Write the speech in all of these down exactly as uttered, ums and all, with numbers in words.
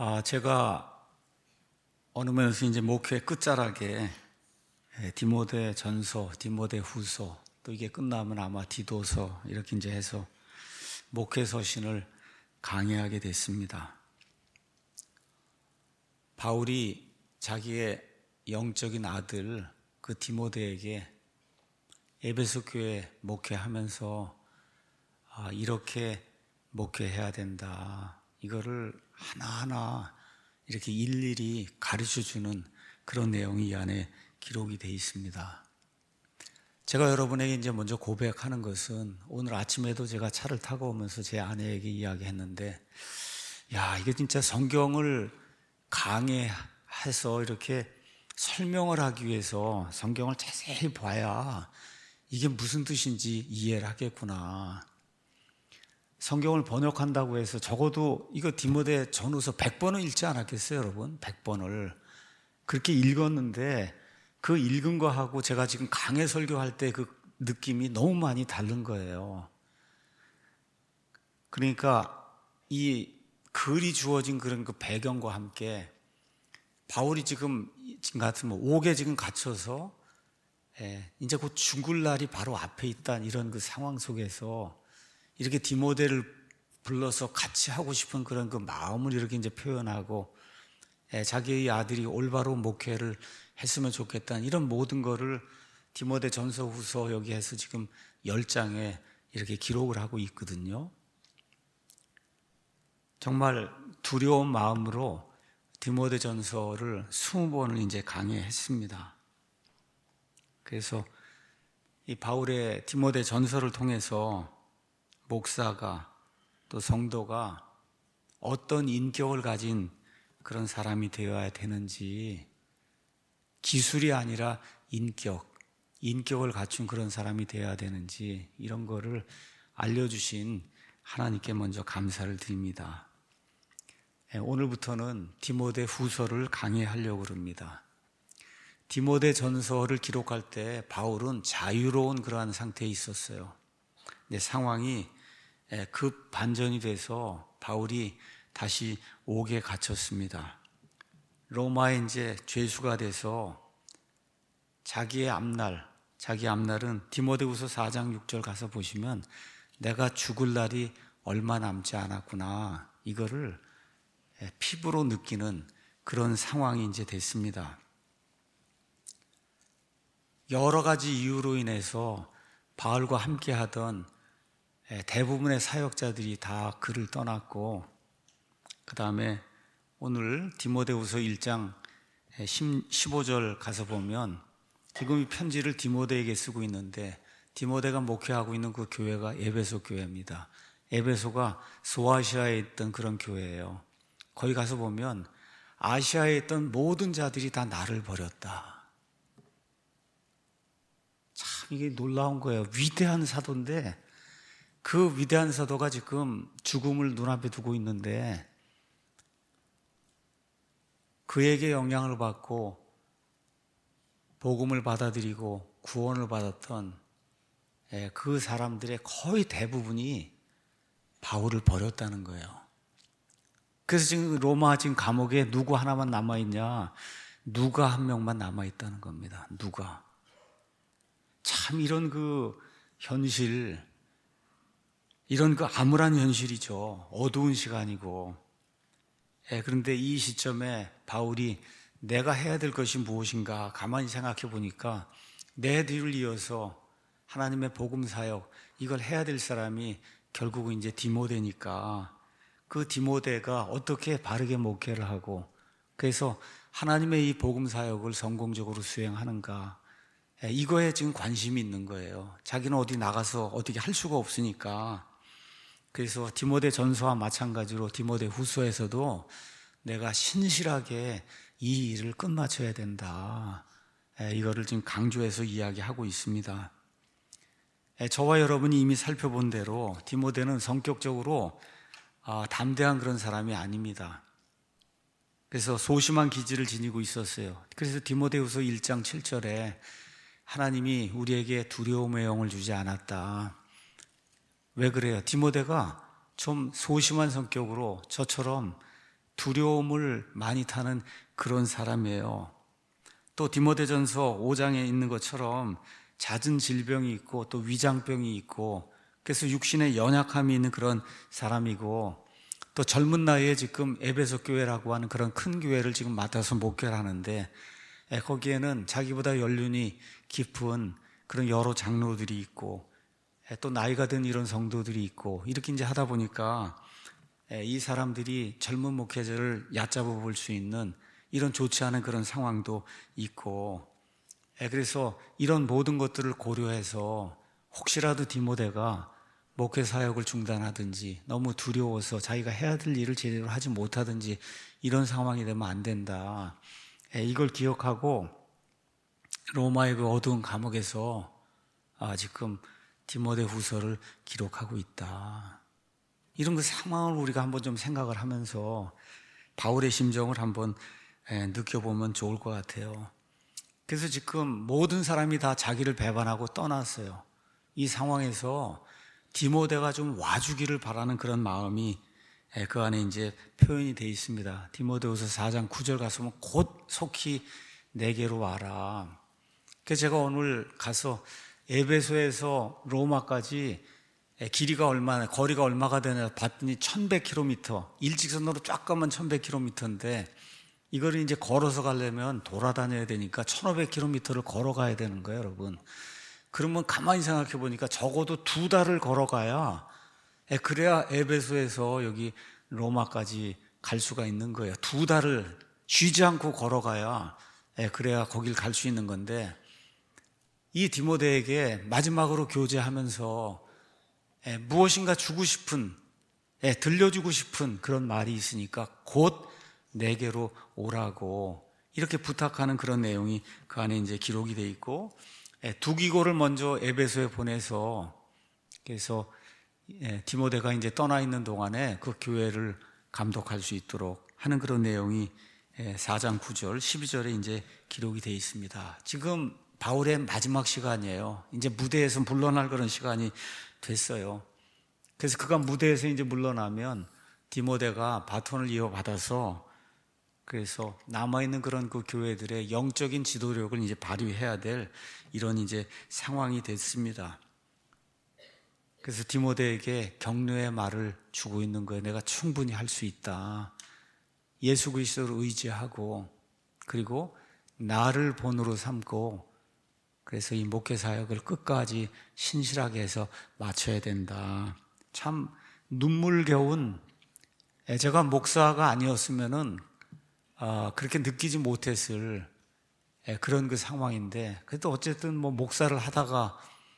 아, 제가 어느 면에서 이제 목회 끝자락에 디모데 전서, 디모데 후서, 또 이게 끝나면 아마 디도서 이렇게 이제 해서 목회 서신을 강의하게 됐습니다. 바울이 자기의 영적인 아들 그 디모데에게 에베소 교회 목회하면서 아, 이렇게 목회해야 된다. 이거를 하나하나 이렇게 일일이 가르쳐주는 그런 내용이 이 안에 기록이 되어 있습니다. 제가 여러분에게 이제 먼저 고백하는 것은 오늘 아침에도 제가 차를 타고 오면서 제 아내에게 이야기했는데, 야, 이게 진짜 성경을 강해해서 이렇게 설명을 하기 위해서 성경을 자세히 봐야 이게 무슨 뜻인지 이해를 하겠구나. 성경을 번역한다고 해서 적어도 이거 디모데 전후서 백 번은 읽지 않았겠어요, 여러분? 백 번을. 그렇게 읽었는데 그 읽은 거하고 제가 지금 강해 설교할 때 그 느낌이 너무 많이 다른 거예요. 그러니까 이 글이 주어진 그런 그 배경과 함께 바울이 지금, 지금 같으면 옥에 지금 갇혀서 예, 이제 곧 죽을 날이 바로 앞에 있다는 이런 그 상황 속에서 이렇게 디모데를 불러서 같이 하고 싶은 그런 그 마음을 이렇게 이제 표현하고 예, 자기의 아들이 올바로 목회를 했으면 좋겠다는 이런 모든 거를 디모데 전서 후서 여기에서 지금 열 장에 이렇게 기록을 하고 있거든요. 정말 두려운 마음으로 디모데 전서를 스무 번을 이제 강의했습니다. 그래서 이 바울의 디모데 전서를 통해서 목사가 또 성도가 어떤 인격을 가진 그런 사람이 되어야 되는지, 기술이 아니라 인격, 인격을 갖춘 그런 사람이 되어야 되는지 이런 거를 알려주신 하나님께 먼저 감사를 드립니다. 오늘부터는 디모데 후서를 강의하려고 합니다. 디모데 전서를 기록할 때 바울은 자유로운 그러한 상태에 있었어요. 근데 상황이 급 반전이 돼서 바울이 다시 옥에 갇혔습니다. 로마에 이제 죄수가 돼서 자기의 앞날, 자기 앞날은 디모데후서 사 장 육 절 가서 보시면 내가 죽을 날이 얼마 남지 않았구나. 이거를 피부로 느끼는 그런 상황이 이제 됐습니다. 여러 가지 이유로 인해서 바울과 함께 하던 대부분의 사역자들이 다 그를 떠났고, 그 다음에 오늘 디모데후서 일 장 십오 절 가서 보면 지금 이 편지를 디모데에게 쓰고 있는데 디모데가 목회하고 있는 그 교회가 에베소 교회입니다. 에베소가 소아시아에 있던 그런 교회예요. 거기 가서 보면 아시아에 있던 모든 자들이 다 나를 버렸다. 참 이게 놀라운 거예요. 위대한 사도인데 그 위대한 사도가 지금 죽음을 눈앞에 두고 있는데 그에게 영향을 받고 복음을 받아들이고 구원을 받았던 그 사람들의 거의 대부분이 바울을 버렸다는 거예요. 그래서 지금 로마 지금 감옥에 누구 하나만 남아있냐? 누가 한 명만 남아있다는 겁니다. 누가. 참 이런 그 현실, 이런 그 암울한 현실이죠. 어두운 시간이고. 예, 그런데 이 시점에 바울이 내가 해야 될 것이 무엇인가 가만히 생각해 보니까 내 뒤를 이어서 하나님의 복음 사역, 이걸 해야 될 사람이 결국은 이제 디모데니까 그 디모데가 어떻게 바르게 목회를 하고 그래서 하나님의 이 복음 사역을 성공적으로 수행하는가, 예, 이거에 지금 관심이 있는 거예요. 자기는 어디 나가서 어떻게 할 수가 없으니까. 그래서 디모데 전서와 마찬가지로 디모데 후서에서도 내가 신실하게 이 일을 끝마쳐야 된다. 이거를 지금 강조해서 이야기하고 있습니다. 저와 여러분이 이미 살펴본 대로 디모데는 성격적으로 담대한 그런 사람이 아닙니다. 그래서 소심한 기질을 지니고 있었어요. 그래서 디모데후서 일 장 칠 절에 하나님이 우리에게 두려움의 영을 주지 않았다. 왜 그래요? 디모데가 좀 소심한 성격으로 저처럼 두려움을 많이 타는 그런 사람이에요. 또 디모데전서 오 장에 있는 것처럼 잦은 질병이 있고 또 위장병이 있고, 그래서 육신의 연약함이 있는 그런 사람이고, 또 젊은 나이에 지금 에베소 교회라고 하는 그런 큰 교회를 지금 맡아서 목회를 하는데, 거기에는 자기보다 연륜이 깊은 그런 여러 장로들이 있고 또 나이가 든 이런 성도들이 있고, 이렇게 이제 하다 보니까 이 사람들이 젊은 목회자를 얕잡아 볼 수 있는 이런 좋지 않은 그런 상황도 있고, 그래서 이런 모든 것들을 고려해서 혹시라도 디모데가 목회 사역을 중단하든지 너무 두려워서 자기가 해야 될 일을 제대로 하지 못하든지 이런 상황이 되면 안 된다, 이걸 기억하고 로마의 그 어두운 감옥에서 아, 지금 디모데 후서를 기록하고 있다. 이런 그 상황을 우리가 한번 좀 생각을 하면서 바울의 심정을 한번 느껴보면 좋을 것 같아요. 그래서 지금 모든 사람이 다 자기를 배반하고 떠났어요. 이 상황에서 디모데가 좀 와주기를 바라는 그런 마음이 그 안에 이제 표현이 되어 있습니다. 디모데후서 사 장 구 절 가서 곧 속히 내게로 와라. 그래서 제가 오늘 가서 에베소에서 로마까지 길이가 얼마나, 거리가 얼마가 되냐 봤더니 천백 킬로미터, 일직선으로 쫙 가면 천백 킬로미터인데 이거를 이제 걸어서 가려면 돌아다녀야 되니까 천오백 킬로미터를 걸어가야 되는 거예요, 여러분. 그러면 가만히 생각해 보니까 적어도 두 달을 걸어가야, 그래야 에베소에서 여기 로마까지 갈 수가 있는 거예요. 두 달을 쉬지 않고 걸어가야, 그래야 거길 갈 수 있는 건데, 이 디모데에게 마지막으로 교제하면서 무엇인가 주고 싶은, 들려주고 싶은 그런 말이 있으니까 곧 내게로 오라고 이렇게 부탁하는 그런 내용이 그 안에 이제 기록이 돼 있고, 두기고를 먼저 에베소에 보내서, 그래서 디모데가 이제 떠나 있는 동안에 그 교회를 감독할 수 있도록 하는 그런 내용이 사 장 구 절, 십이 절에 이제 기록이 되어 있습니다. 지금 바울의 마지막 시간이에요. 이제 무대에서 물러날 그런 시간이 됐어요. 그래서 그가 무대에서 이제 물러나면 디모데가 바톤을 이어받아서, 그래서 남아있는 그런 그 교회들의 영적인 지도력을 이제 발휘해야 될 이런 이제 상황이 됐습니다. 그래서 디모데에게 격려의 말을 주고 있는 거예요. 내가 충분히 할 수 있다. 예수 그리스도를 의지하고, 그리고 나를 본으로 삼고, 그래서 이 목회 사역을 끝까지 신실하게 해서 마쳐야 된다. 참 눈물겨운, 제가 목사가 아니었으면은 그렇게 느끼지 못했을 그런 그 상황인데, 그래도 어쨌든 뭐 목사를 하다가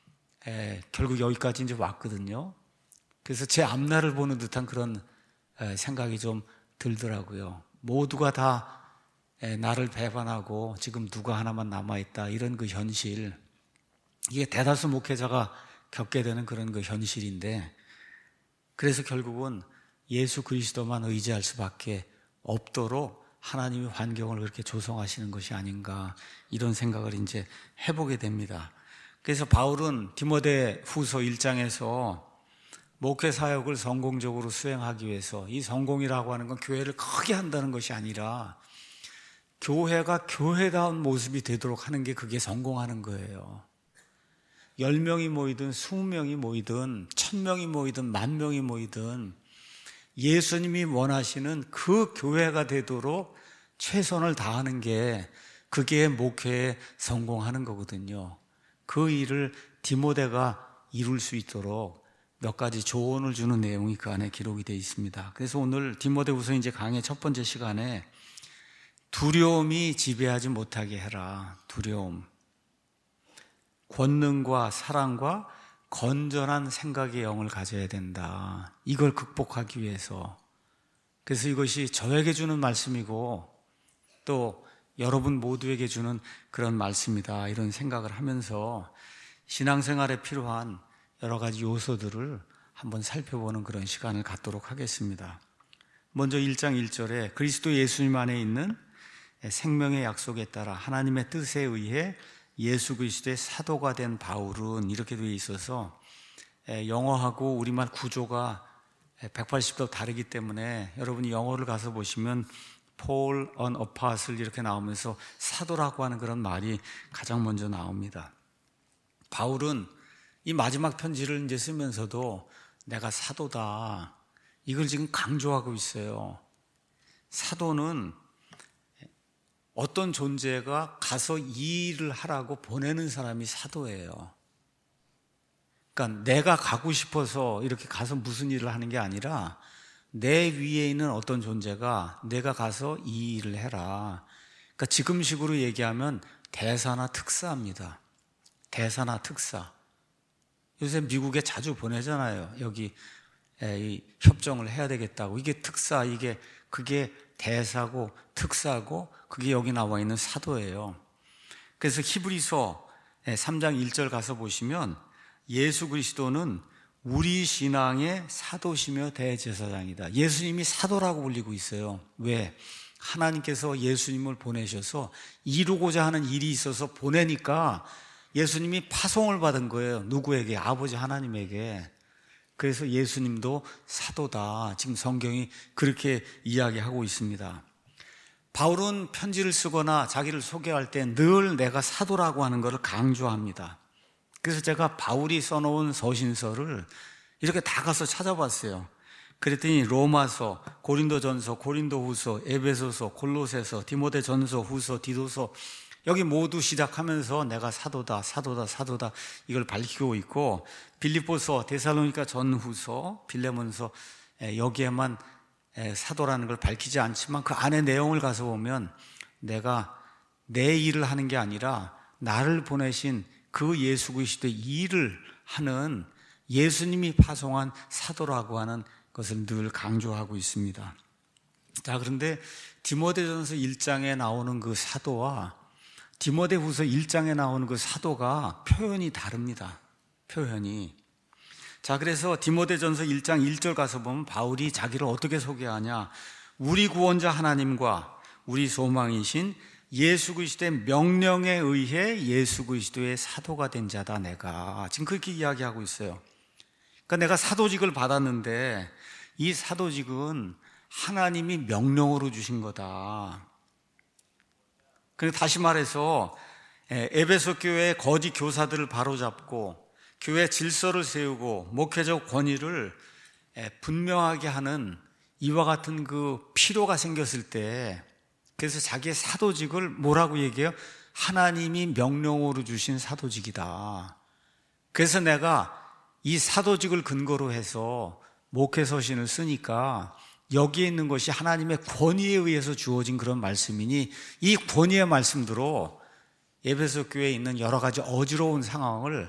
결국 여기까지 이제 왔거든요. 그래서 제 앞날을 보는 듯한 그런 생각이 좀 들더라고요. 모두가 다 나를 배반하고 지금 누가 하나만 남아있다, 이런 그 현실, 이게 대다수 목회자가 겪게 되는 그런 그 현실인데, 그래서 결국은 예수 그리스도만 의지할 수밖에 없도록 하나님이 환경을 그렇게 조성하시는 것이 아닌가, 이런 생각을 이제 해보게 됩니다. 그래서 바울은 디모데 후서 일 장에서 목회 사역을 성공적으로 수행하기 위해서, 이 성공이라고 하는 건 교회를 크게 한다는 것이 아니라 교회가 교회다운 모습이 되도록 하는 게, 그게 성공하는 거예요. 열 명이 모이든 이십 명이 모이든 천 명이 모이든 만 명이 모이든 예수님이 원하시는 그 교회가 되도록 최선을 다하는 게, 그게 목회에 성공하는 거거든요. 그 일을 디모데가 이룰 수 있도록 몇 가지 조언을 주는 내용이 그 안에 기록이 되어 있습니다. 그래서 오늘 디모데후서 이제 강의 첫 번째 시간에 두려움이 지배하지 못하게 해라. 두려움. 권능과 사랑과 건전한 생각의 영을 가져야 된다. 이걸 극복하기 위해서. 그래서 이것이 저에게 주는 말씀이고 또 여러분 모두에게 주는 그런 말씀이다, 이런 생각을 하면서 신앙생활에 필요한 여러 가지 요소들을 한번 살펴보는 그런 시간을 갖도록 하겠습니다. 먼저 일 장 일 절에 그리스도 예수님 안에 있는 생명의 약속에 따라 하나님의 뜻에 의해 예수 그리스도의 사도가 된 바울은, 이렇게 되어 있어서 영어하고 우리말 구조가 백팔십 도 다르기 때문에 여러분이 영어를 가서 보시면 Paul an apostle 이렇게 나오면서 사도라고 하는 그런 말이 가장 먼저 나옵니다. 바울은 이 마지막 편지를 이제 쓰면서도 내가 사도다, 이걸 지금 강조하고 있어요. 사도는 어떤 존재가 가서 이 일을 하라고 보내는 사람이 사도예요. 그러니까 내가 가고 싶어서 이렇게 가서 무슨 일을 하는 게 아니라 내 위에 있는 어떤 존재가 내가 가서 이 일을 해라. 그러니까 지금식으로 얘기하면 대사나 특사입니다. 대사나 특사. 요새 미국에 자주 보내잖아요. 여기 이 협정을 해야 되겠다고. 이게 특사, 이게 그게 대사고 특사고, 그게 여기 나와 있는 사도예요. 그래서 히브리서 삼 장 일 절 가서 보시면 예수 그리스도는 우리 신앙의 사도시며 대제사장이다. 예수님이 사도라고 불리고 있어요. 왜? 하나님께서 예수님을 보내셔서 이루고자 하는 일이 있어서 보내니까 예수님이 파송을 받은 거예요. 누구에게? 아버지 하나님에게. 그래서 예수님도 사도다. 지금 성경이 그렇게 이야기하고 있습니다. 바울은 편지를 쓰거나 자기를 소개할 때 늘 내가 사도라고 하는 것을 강조합니다. 그래서 제가 바울이 써놓은 서신서를 이렇게 다 가서 찾아봤어요. 그랬더니 로마서, 고린도전서, 고린도후서, 에베소서, 골로새서, 디모데전서, 후서, 디도서, 여기 모두 시작하면서 내가 사도다, 사도다, 사도다 이걸 밝히고 있고, 빌립보서, 데살로니가 전후서, 빌레몬서, 여기에만 사도라는 걸 밝히지 않지만 그 안에 내용을 가서 보면 내가 내 일을 하는 게 아니라 나를 보내신 그 예수 그리스도의 일을 하는 예수님이 파송한 사도라고 하는 것을 늘 강조하고 있습니다. 자, 그런데 디모데전서 일 장에 나오는 그 사도와 디모데후서 일 장에 나오는 그 사도가 표현이 다릅니다. 표현이. 자, 그래서 디모데전서 일 장 일 절 가서 보면 바울이 자기를 어떻게 소개하냐? 우리 구원자 하나님과 우리 소망이신 예수 그리스도의 명령에 의해 예수 그리스도의 사도가 된 자다 내가. 지금 그렇게 이야기하고 있어요. 그러니까 내가 사도직을 받았는데 이 사도직은 하나님이 명령으로 주신 거다. 그리고 다시 말해서 에베소 교회의 거짓 교사들을 바로잡고 교회 질서를 세우고 목회적 권위를 분명하게 하는 이와 같은 그 필요가 생겼을 때, 그래서 자기의 사도직을 뭐라고 얘기해요? 하나님이 명령으로 주신 사도직이다. 그래서 내가 이 사도직을 근거로 해서 목회서신을 쓰니까 여기에 있는 것이 하나님의 권위에 의해서 주어진 그런 말씀이니 이 권위의 말씀대로 에베소 교회에 있는 여러 가지 어지러운 상황을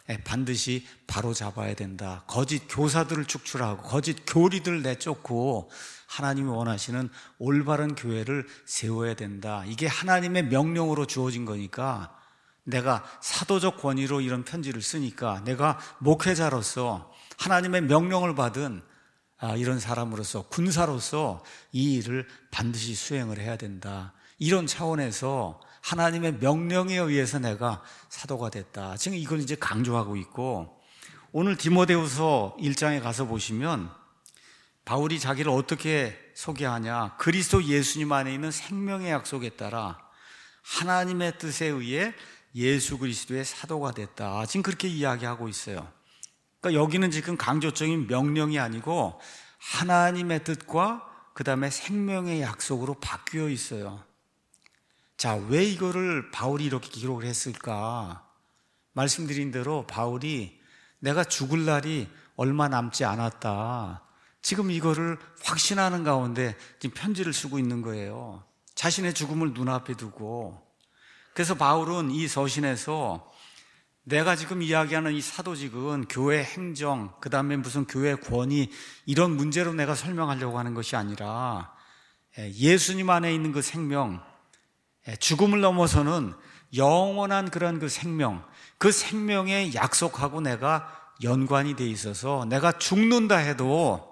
반드시 바로잡아야 된다. 거짓 교사들을 축출하고 거짓 교리들을 내쫓고 하나님이 원하시는 올바른 교회를 세워야 된다. 이게 하나님의 명령으로 주어진 거니까 내가 사도적 권위로 이런 편지를 쓰니까 내가 목회자로서 하나님의 명령을 받은 이런 사람으로서, 군사로서 이 일을 반드시 수행을 해야 된다. 이런 차원에서 하나님의 명령에 의해서 내가 사도가 됐다. 지금 이걸 이제 강조하고 있고, 오늘 디모데후서 일 장에 가서 보시면 바울이 자기를 어떻게 소개하냐? 그리스도 예수님 안에 있는 생명의 약속에 따라 하나님의 뜻에 의해 예수 그리스도의 사도가 됐다. 지금 그렇게 이야기하고 있어요. 그러니까 여기는 지금 강조적인 명령이 아니고 하나님의 뜻과 그 다음에 생명의 약속으로 바뀌어 있어요. 자, 왜 이거를 바울이 이렇게 기록을 했을까? 말씀드린 대로 바울이 내가 죽을 날이 얼마 남지 않았다. 지금 이거를 확신하는 가운데 지금 편지를 쓰고 있는 거예요. 자신의 죽음을 눈앞에 두고. 그래서 바울은 이 서신에서 내가 지금 이야기하는 이 사도직은 교회 행정, 그 다음에 무슨 교회 권위, 이런 문제로 내가 설명하려고 하는 것이 아니라 예수님 안에 있는 그 생명, 죽음을 넘어서는 영원한 그런 그 생명, 그 생명에 약속하고 내가 연관이 돼 있어서 내가 죽는다 해도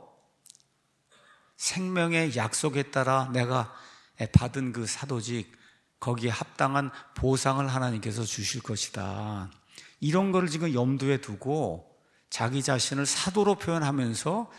생명의 약속에 따라 내가 받은 그 사도직, 거기에 합당한 보상을 하나님께서 주실 것이다. 이런 거를 지금 염두에 두고 자기 자신을 사도로 표현하면서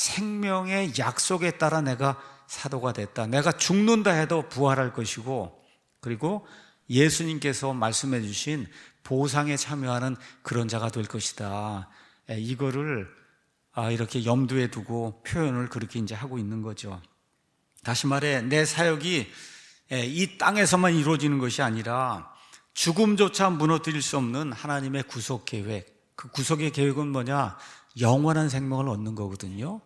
생명의 약속에 따라 내가 사도가 됐다. 내가 죽는다 해도 부활할 것이고, 그리고 예수님께서 말씀해 주신 보상에 참여하는 그런 자가 될 것이다. 이거를 이렇게 염두에 두고 표현을 그렇게 이제 하고 있는 거죠. 다시 말해, 내 사역이 이 땅에서만 이루어지는 것이 아니라 죽음조차 무너뜨릴 수 없는 하나님의 구속 계획, 그 구속의 계획은 뭐냐? 영원한 생명을 얻는 거거든요.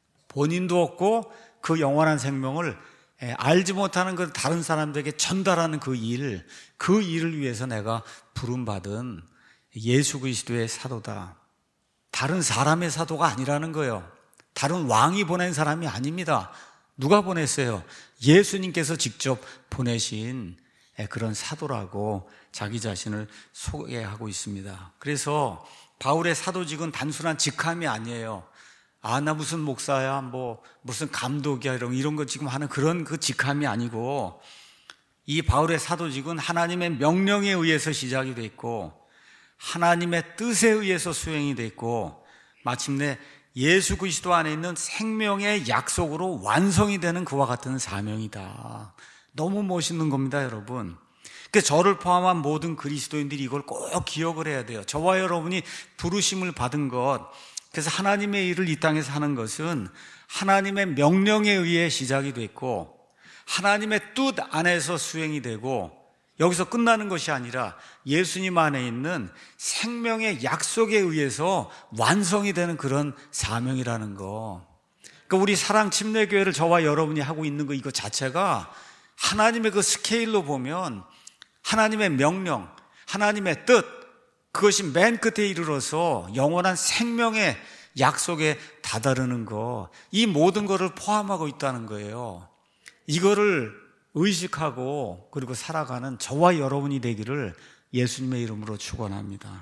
본인도 얻고 그 영원한 생명을 알지 못하는 그 다른 사람들에게 전달하는 그 일, 그 일을 위해서 내가 부름받은 예수 그리스도의 사도다. 다른 사람의 사도가 아니라는 거예요. 다른 왕이 보낸 사람이 아닙니다. 누가 보냈어요? 예수님께서 직접 보내신 그런 사도라고 자기 자신을 소개하고 있습니다. 그래서 바울의 사도직은 단순한 직함이 아니에요. 아, 나 무슨 목사야, 뭐 무슨 감독이야, 이런 이런 거 지금 하는 그런 그 직함이 아니고, 이 바울의 사도직은 하나님의 명령에 의해서 시작이 돼 있고 하나님의 뜻에 의해서 수행이 돼 있고, 마침내 예수 그리스도 안에 있는 생명의 약속으로 완성이 되는 그와 같은 사명이다. 너무 멋있는 겁니다, 여러분. 그러니까 저를 포함한 모든 그리스도인들이 이걸 꼭 기억을 해야 돼요. 저와 여러분이 부르심을 받은 것, 그래서 하나님의 일을 이 땅에서 하는 것은 하나님의 명령에 의해 시작이 됐고 하나님의 뜻 안에서 수행이 되고, 여기서 끝나는 것이 아니라 예수님 안에 있는 생명의 약속에 의해서 완성이 되는 그런 사명이라는 거. 그러니까 우리 사랑 침례교회를 저와 여러분이 하고 있는 거, 이거 자체가 하나님의 그 스케일로 보면 하나님의 명령, 하나님의 뜻, 그것이 맨 끝에 이르러서 영원한 생명의 약속에 다다르는 거, 이 모든 것을 포함하고 있다는 거예요. 이거를 의식하고 그리고 살아가는 저와 여러분이 되기를 예수님의 이름으로 축원합니다.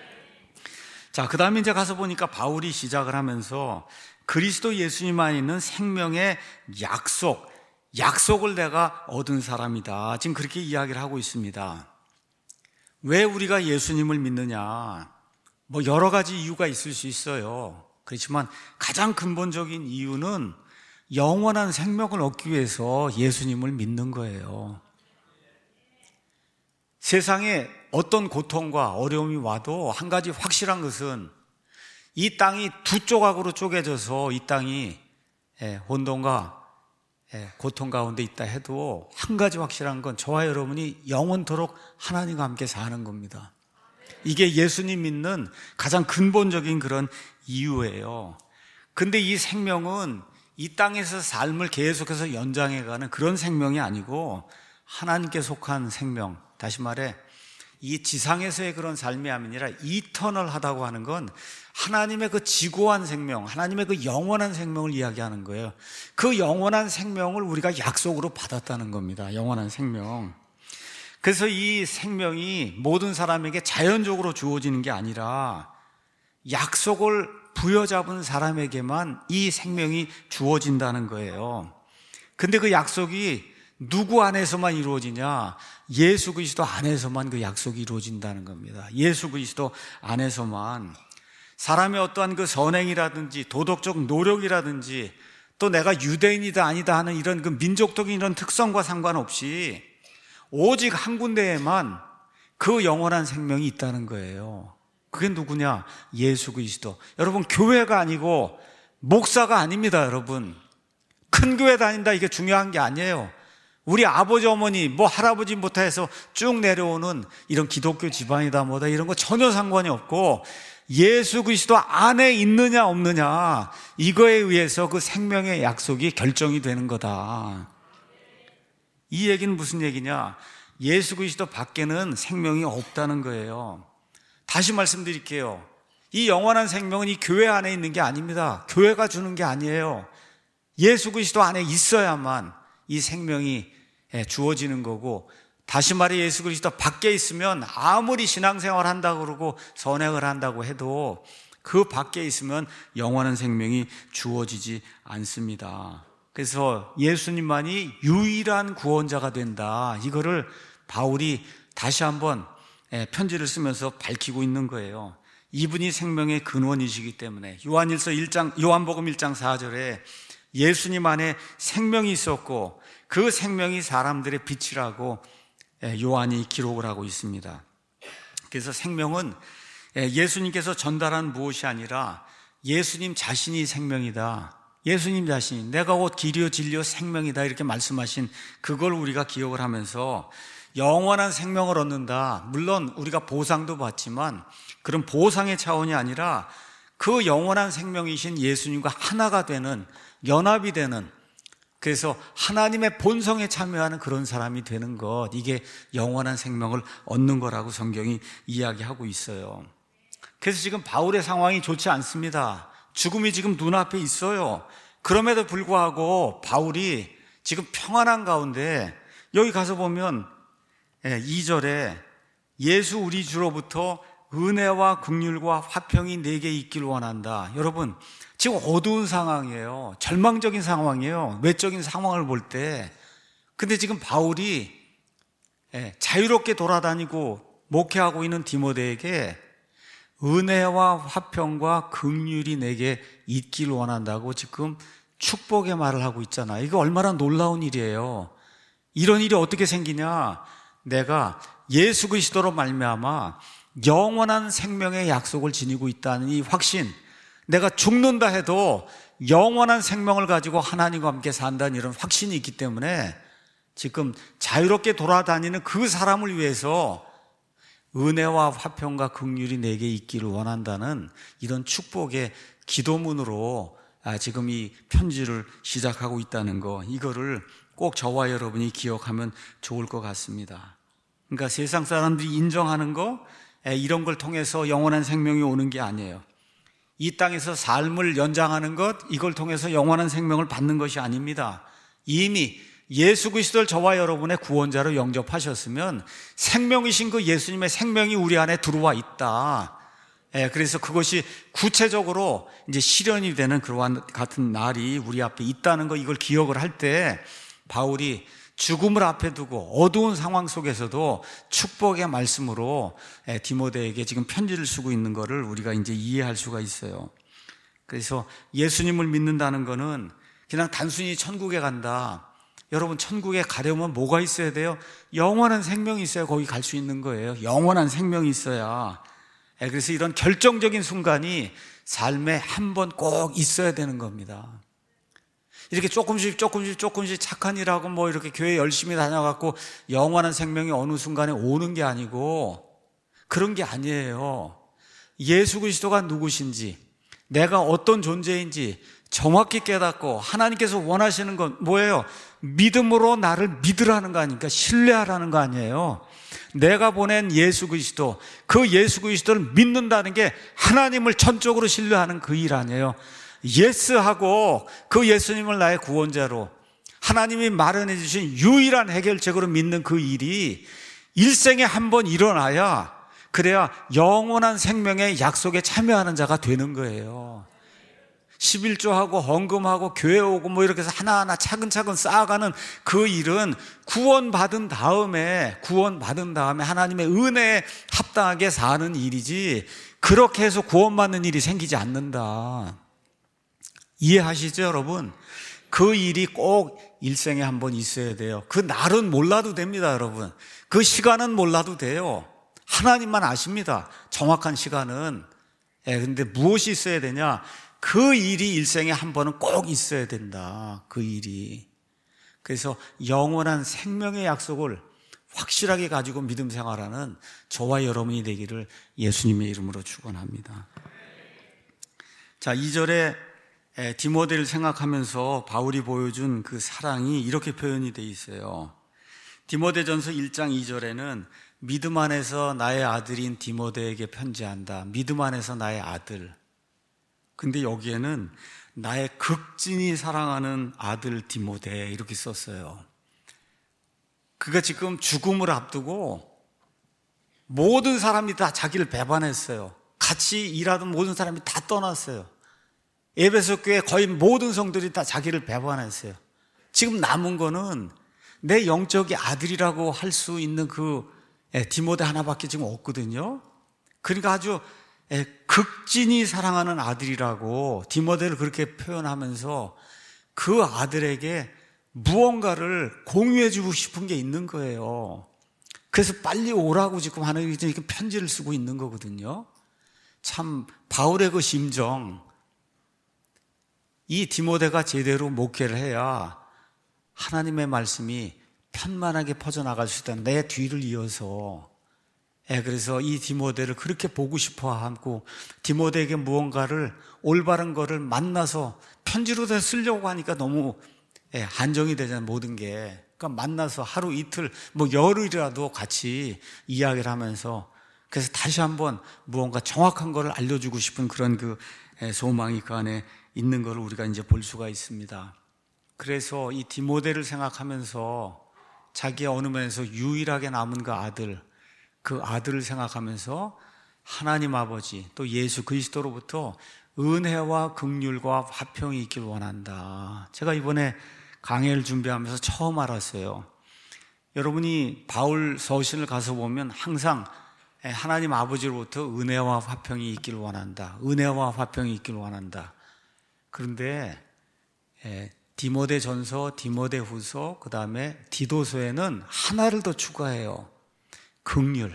자, 그 다음에 이제 가서 보니까 바울이 시작을 하면서 그리스도 예수님 안에 있는 생명의 약속, 약속을 내가 얻은 사람이다. 지금 그렇게 이야기를 하고 있습니다. 왜 우리가 예수님을 믿느냐? 뭐 여러 가지 이유가 있을 수 있어요. 그렇지만 가장 근본적인 이유는 영원한 생명을 얻기 위해서 예수님을 믿는 거예요. 세상에 어떤 고통과 어려움이 와도 한 가지 확실한 것은 이 땅이 두 조각으로 쪼개져서 이 땅이 혼돈과 고통 가운데 있다 해도 한 가지 확실한 건 저와 여러분이 영원토록 하나님과 함께 사는 겁니다. 이게 예수님 믿는 가장 근본적인 그런 이유예요. 근데 이 생명은 이 땅에서 삶을 계속해서 연장해가는 그런 생명이 아니고 하나님께 속한 생명, 다시 말해 이 지상에서의 그런 삶이 아니라 이터널하다고 하는 건 하나님의 그 지고한 생명, 하나님의 그 영원한 생명을 이야기하는 거예요. 그 영원한 생명을 우리가 약속으로 받았다는 겁니다. 영원한 생명. 그래서 이 생명이 모든 사람에게 자연적으로 주어지는 게 아니라 약속을 부여잡은 사람에게만 이 생명이 주어진다는 거예요. 근데 그 약속이 누구 안에서만 이루어지냐? 예수 그리스도 안에서만 그 약속이 이루어진다는 겁니다. 예수 그리스도 안에서만. 사람의 어떠한 그 선행이라든지 도덕적 노력이라든지 또 내가 유대인이다 아니다 하는 이런 그 민족적인 이런 특성과 상관없이 오직 한 군데에만 그 영원한 생명이 있다는 거예요. 그게 누구냐? 예수 그리스도. 여러분, 교회가 아니고 목사가 아닙니다, 여러분. 큰 교회 다닌다 이게 중요한 게 아니에요. 우리 아버지 어머니 뭐 할아버지부터 해서 쭉 내려오는 이런 기독교 집안이다 뭐다 이런 거 전혀 상관이 없고 예수 그리스도 안에 있느냐 없느냐 이거에 의해서 그 생명의 약속이 결정이 되는 거다. 이 얘기는 무슨 얘기냐? 예수 그리스도 밖에는 생명이 없다는 거예요. 다시 말씀드릴게요. 이 영원한 생명은 이 교회 안에 있는 게 아닙니다. 교회가 주는 게 아니에요. 예수 그리스도 안에 있어야만 이 생명이 주어지는 거고, 다시 말해 예수 그리스도 밖에 있으면 아무리 신앙생활 한다고 그러고 선행을 한다고 해도 그 밖에 있으면 영원한 생명이 주어지지 않습니다. 그래서 예수님만이 유일한 구원자가 된다. 이거를 바울이 다시 한번 편지를 쓰면서 밝히고 있는 거예요. 이분이 생명의 근원이시기 때문에 요한일서 일 장, 요한복음 일 장 사 절에 예수님 안에 생명이 있었고 그 생명이 사람들의 빛이라고 요한이 기록을 하고 있습니다. 그래서 생명은 예수님께서 전달한 무엇이 아니라 예수님 자신이 생명이다. 예수님 자신이 내가 곧 길이요 진리요 생명이다 이렇게 말씀하신 그걸 우리가 기억을 하면서 영원한 생명을 얻는다. 물론 우리가 보상도 받지만 그런 보상의 차원이 아니라 그 영원한 생명이신 예수님과 하나가 되는, 연합이 되는, 그래서 하나님의 본성에 참여하는 그런 사람이 되는 것, 이게 영원한 생명을 얻는 거라고 성경이 이야기하고 있어요. 그래서 지금 바울의 상황이 좋지 않습니다. 죽음이 지금 눈앞에 있어요. 그럼에도 불구하고 바울이 지금 평안한 가운데 여기 가서 보면 이 절에 예수 우리 주로부터 은혜와 긍휼과 화평이 내게 있기를 원한다. 여러분, 지금 어두운 상황이에요. 절망적인 상황이에요. 외적인 상황을 볼 때. 근데 지금 바울이 자유롭게 돌아다니고 목회하고 있는 디모데에게 은혜와 화평과 긍휼이 내게 있기를 원한다고 지금 축복의 말을 하고 있잖아요. 이거 얼마나 놀라운 일이에요. 이런 일이 어떻게 생기냐? 내가 예수 그리스도로 말미암아 영원한 생명의 약속을 지니고 있다는 이 확신, 내가 죽는다 해도 영원한 생명을 가지고 하나님과 함께 산다는 이런 확신이 있기 때문에 지금 자유롭게 돌아다니는 그 사람을 위해서 은혜와 화평과 긍휼이 내게 있기를 원한다는 이런 축복의 기도문으로 지금 이 편지를 시작하고 있다는 거, 이거를 꼭 저와 여러분이 기억하면 좋을 것 같습니다. 그러니까 세상 사람들이 인정하는 거, 이런 걸 통해서 영원한 생명이 오는 게 아니에요. 이 땅에서 삶을 연장하는 것, 이걸 통해서 영원한 생명을 받는 것이 아닙니다. 이미 예수 그리스도를 저와 여러분의 구원자로 영접하셨으면 생명이신 그 예수님의 생명이 우리 안에 들어와 있다. 그래서 그것이 구체적으로 이제 실현이 되는 그러한 같은 날이 우리 앞에 있다는 거, 이걸 기억을 할 때 바울이 죽음을 앞에 두고 어두운 상황 속에서도 축복의 말씀으로 디모데에게 지금 편지를 쓰고 있는 것을 우리가 이제 이해할 수가 있어요. 그래서 예수님을 믿는다는 것은 그냥 단순히 천국에 간다. 여러분, 천국에 가려면 뭐가 있어야 돼요? 영원한 생명이 있어야 거기 갈 수 있는 거예요. 영원한 생명이 있어야. 그래서 이런 결정적인 순간이 삶에 한 번 꼭 있어야 되는 겁니다. 이렇게 조금씩 조금씩 조금씩 착한 일하고 뭐 이렇게 교회 열심히 다녀갖고 영원한 생명이 어느 순간에 오는 게 아니고 그런 게 아니에요. 예수 그리스도가 누구신지, 내가 어떤 존재인지 정확히 깨닫고 하나님께서 원하시는 건 뭐예요? 믿음으로 나를 믿으라는 거 아닙니까? 신뢰하라는 거 아니에요? 내가 보낸 예수 그리스도, 그 예수 그리스도를 믿는다는 게 하나님을 전적으로 신뢰하는 그 일 아니에요? 예스하고 그 예수님을 나의 구원자로 하나님이 마련해 주신 유일한 해결책으로 믿는 그 일이 일생에 한 번 일어나야, 그래야 영원한 생명의 약속에 참여하는 자가 되는 거예요. 십일조하고 헌금하고 교회 오고 뭐 이렇게 해서 하나하나 차근차근 쌓아가는 그 일은 구원받은 다음에 구원받은 다음에 하나님의 은혜에 합당하게 사는 일이지, 그렇게 해서 구원받는 일이 생기지 않는다. 이해하시죠, 여러분? 그 일이 꼭 일생에 한 번 있어야 돼요. 그 날은 몰라도 됩니다, 여러분. 그 시간은 몰라도 돼요. 하나님만 아십니다, 정확한 시간은. 예, 근데 무엇이 있어야 되냐? 그 일이 일생에 한 번은 꼭 있어야 된다, 그 일이. 그래서 영원한 생명의 약속을 확실하게 가지고 믿음 생활하는 저와 여러분이 되기를 예수님의 이름으로 축원합니다. 자, 이 절에 디모데를 생각하면서 바울이 보여준 그 사랑이 이렇게 표현이 돼 있어요. 디모데전서 일 장 이 절에는 믿음 안에서 나의 아들인 디모데에게 편지한다. 믿음 안에서 나의 아들. 근데 여기에는 나의 극진히 사랑하는 아들 디모데 이렇게 썼어요. 그가 지금 죽음을 앞두고 모든 사람이 다 자기를 배반했어요. 같이 일하던 모든 사람이 다 떠났어요. 에베소 교회 거의 모든 성들이 다 자기를 배반했어요. 지금 남은 거는 내 영적인 아들이라고 할 수 있는 그 디모데 하나밖에 지금 없거든요. 그러니까 아주 극진히 사랑하는 아들이라고 디모데를 그렇게 표현하면서 그 아들에게 무언가를 공유해 주고 싶은 게 있는 거예요. 그래서 빨리 오라고 지금 하나님이 이렇게 편지를 쓰고 있는 거거든요. 참 바울의 그 심정, 이 디모데가 제대로 목회를 해야 하나님의 말씀이 편만하게 퍼져나갈 수 있다. 내 뒤를 이어서. 예, 그래서 이 디모데를 그렇게 보고 싶어 하고 디모데에게 무언가를 올바른 거를 만나서 편지로 다 쓰려고 하니까 너무 예, 한정이 되잖아요. 모든 게. 그러니까 만나서 하루 이틀 뭐 열흘이라도 같이 이야기를 하면서 그래서 다시 한번 무언가 정확한 거를 알려주고 싶은 그런 그 소망이 그 안에 있는 걸 우리가 이제 볼 수가 있습니다. 그래서 이 디모데를 생각하면서 자기의 어느 면에서 유일하게 남은 그 아들, 그 아들을 생각하면서 하나님 아버지 또 예수 그리스도로부터 은혜와 긍휼과 화평이 있길 원한다. 제가 이번에 강해를 준비하면서 처음 알았어요. 여러분이 바울 서신을 가서 보면 항상 하나님 아버지로부터 은혜와 화평이 있길 원한다. 은혜와 화평이 있길 원한다. 그런데 디모데 전서, 디모데 후서, 그 다음에 디도서에는 하나를 더 추가해요. 긍휼.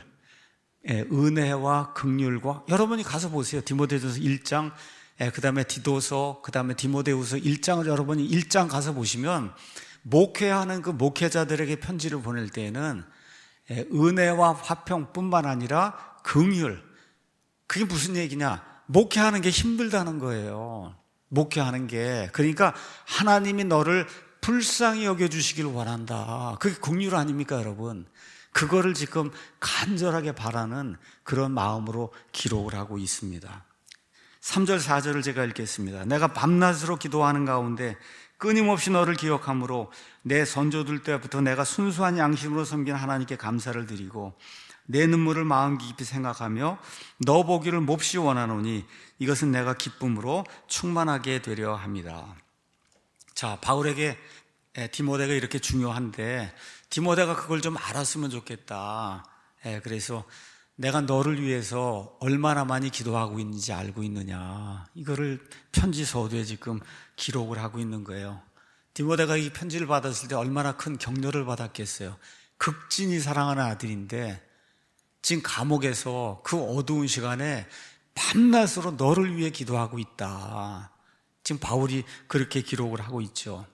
은혜와 긍휼과, 여러분이 가서 보세요. 디모데 전서 일 장, 그 다음에 디도서, 그 다음에 디모데 후서 일 장을 여러분이 일 장 가서 보시면 목회하는 그 목회자들에게 편지를 보낼 때에는 은혜와 화평뿐만 아니라 긍휼. 그게 무슨 얘기냐? 목회하는 게 힘들다는 거예요. 목회하는 게. 그러니까 하나님이 너를 불쌍히 여겨주시길 원한다. 그게 긍휼 아닙니까, 여러분? 그거를 지금 간절하게 바라는 그런 마음으로 기록을 하고 있습니다. 삼 절 사 절을 제가 읽겠습니다. 내가 밤낮으로 기도하는 가운데 끊임없이 너를 기억함으로 내 선조들 때부터 내가 순수한 양심으로 섬긴 하나님께 감사를 드리고 내 눈물을 마음 깊이 생각하며 너 보기를 몹시 원하노니 이것은 내가 기쁨으로 충만하게 되려 합니다. 자, 바울에게 디모데가 이렇게 중요한데 디모데가 그걸 좀 알았으면 좋겠다. 그래서 내가 너를 위해서 얼마나 많이 기도하고 있는지 알고 있느냐, 이거를 편지 서두에 지금 기록을 하고 있는 거예요. 디모데가 이 편지를 받았을 때 얼마나 큰 격려를 받았겠어요. 극진히 사랑하는 아들인데 지금 감옥에서 그 어두운 시간에 밤낮으로 너를 위해 기도하고 있다. 지금 바울이 그렇게 기록을 하고 있죠.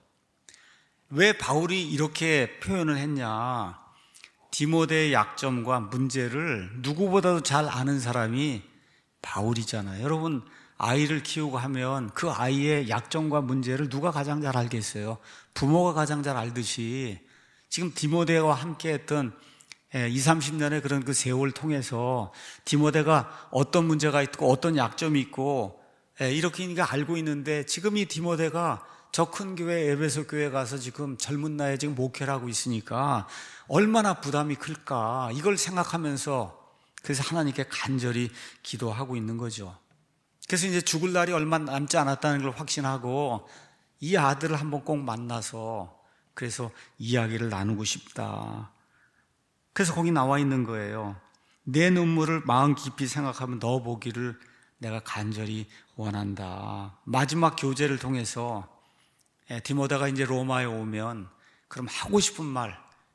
왜 바울이 이렇게 표현을 했냐? 디모데의 약점과 문제를 누구보다도 잘 아는 사람이 바울이잖아요. 여러분, 아이를 키우고 하면 그 아이의 약점과 문제를 누가 가장 잘 알겠어요? 부모가 가장 잘 알듯이 지금 디모데와 함께 했던 이삼십 년의 그런 그 세월을 통해서 디모데가 어떤 문제가 있고 어떤 약점이 있고 이렇게 알고 있는데 지금 이 디모데가 저 큰 교회 에베소 교회 가서 지금 젊은 나이에 지금 목회를 하고 있으니까 얼마나 부담이 클까, 이걸 생각하면서 그래서 하나님께 간절히 기도하고 있는 거죠. 그래서 이제 죽을 날이 얼마 남지 않았다는 걸 확신하고 이 아들을 한번 꼭 만나서 그래서 이야기를 나누고 싶다. 그래서 거기 나와 있는 거예요. 내 눈물을 마음 깊이 생각하면 너 보기를 내가 간절히 원한다. 마지막 교제를 통해서 디모데가 이제 로마에 오면 그럼 하고 싶은 말,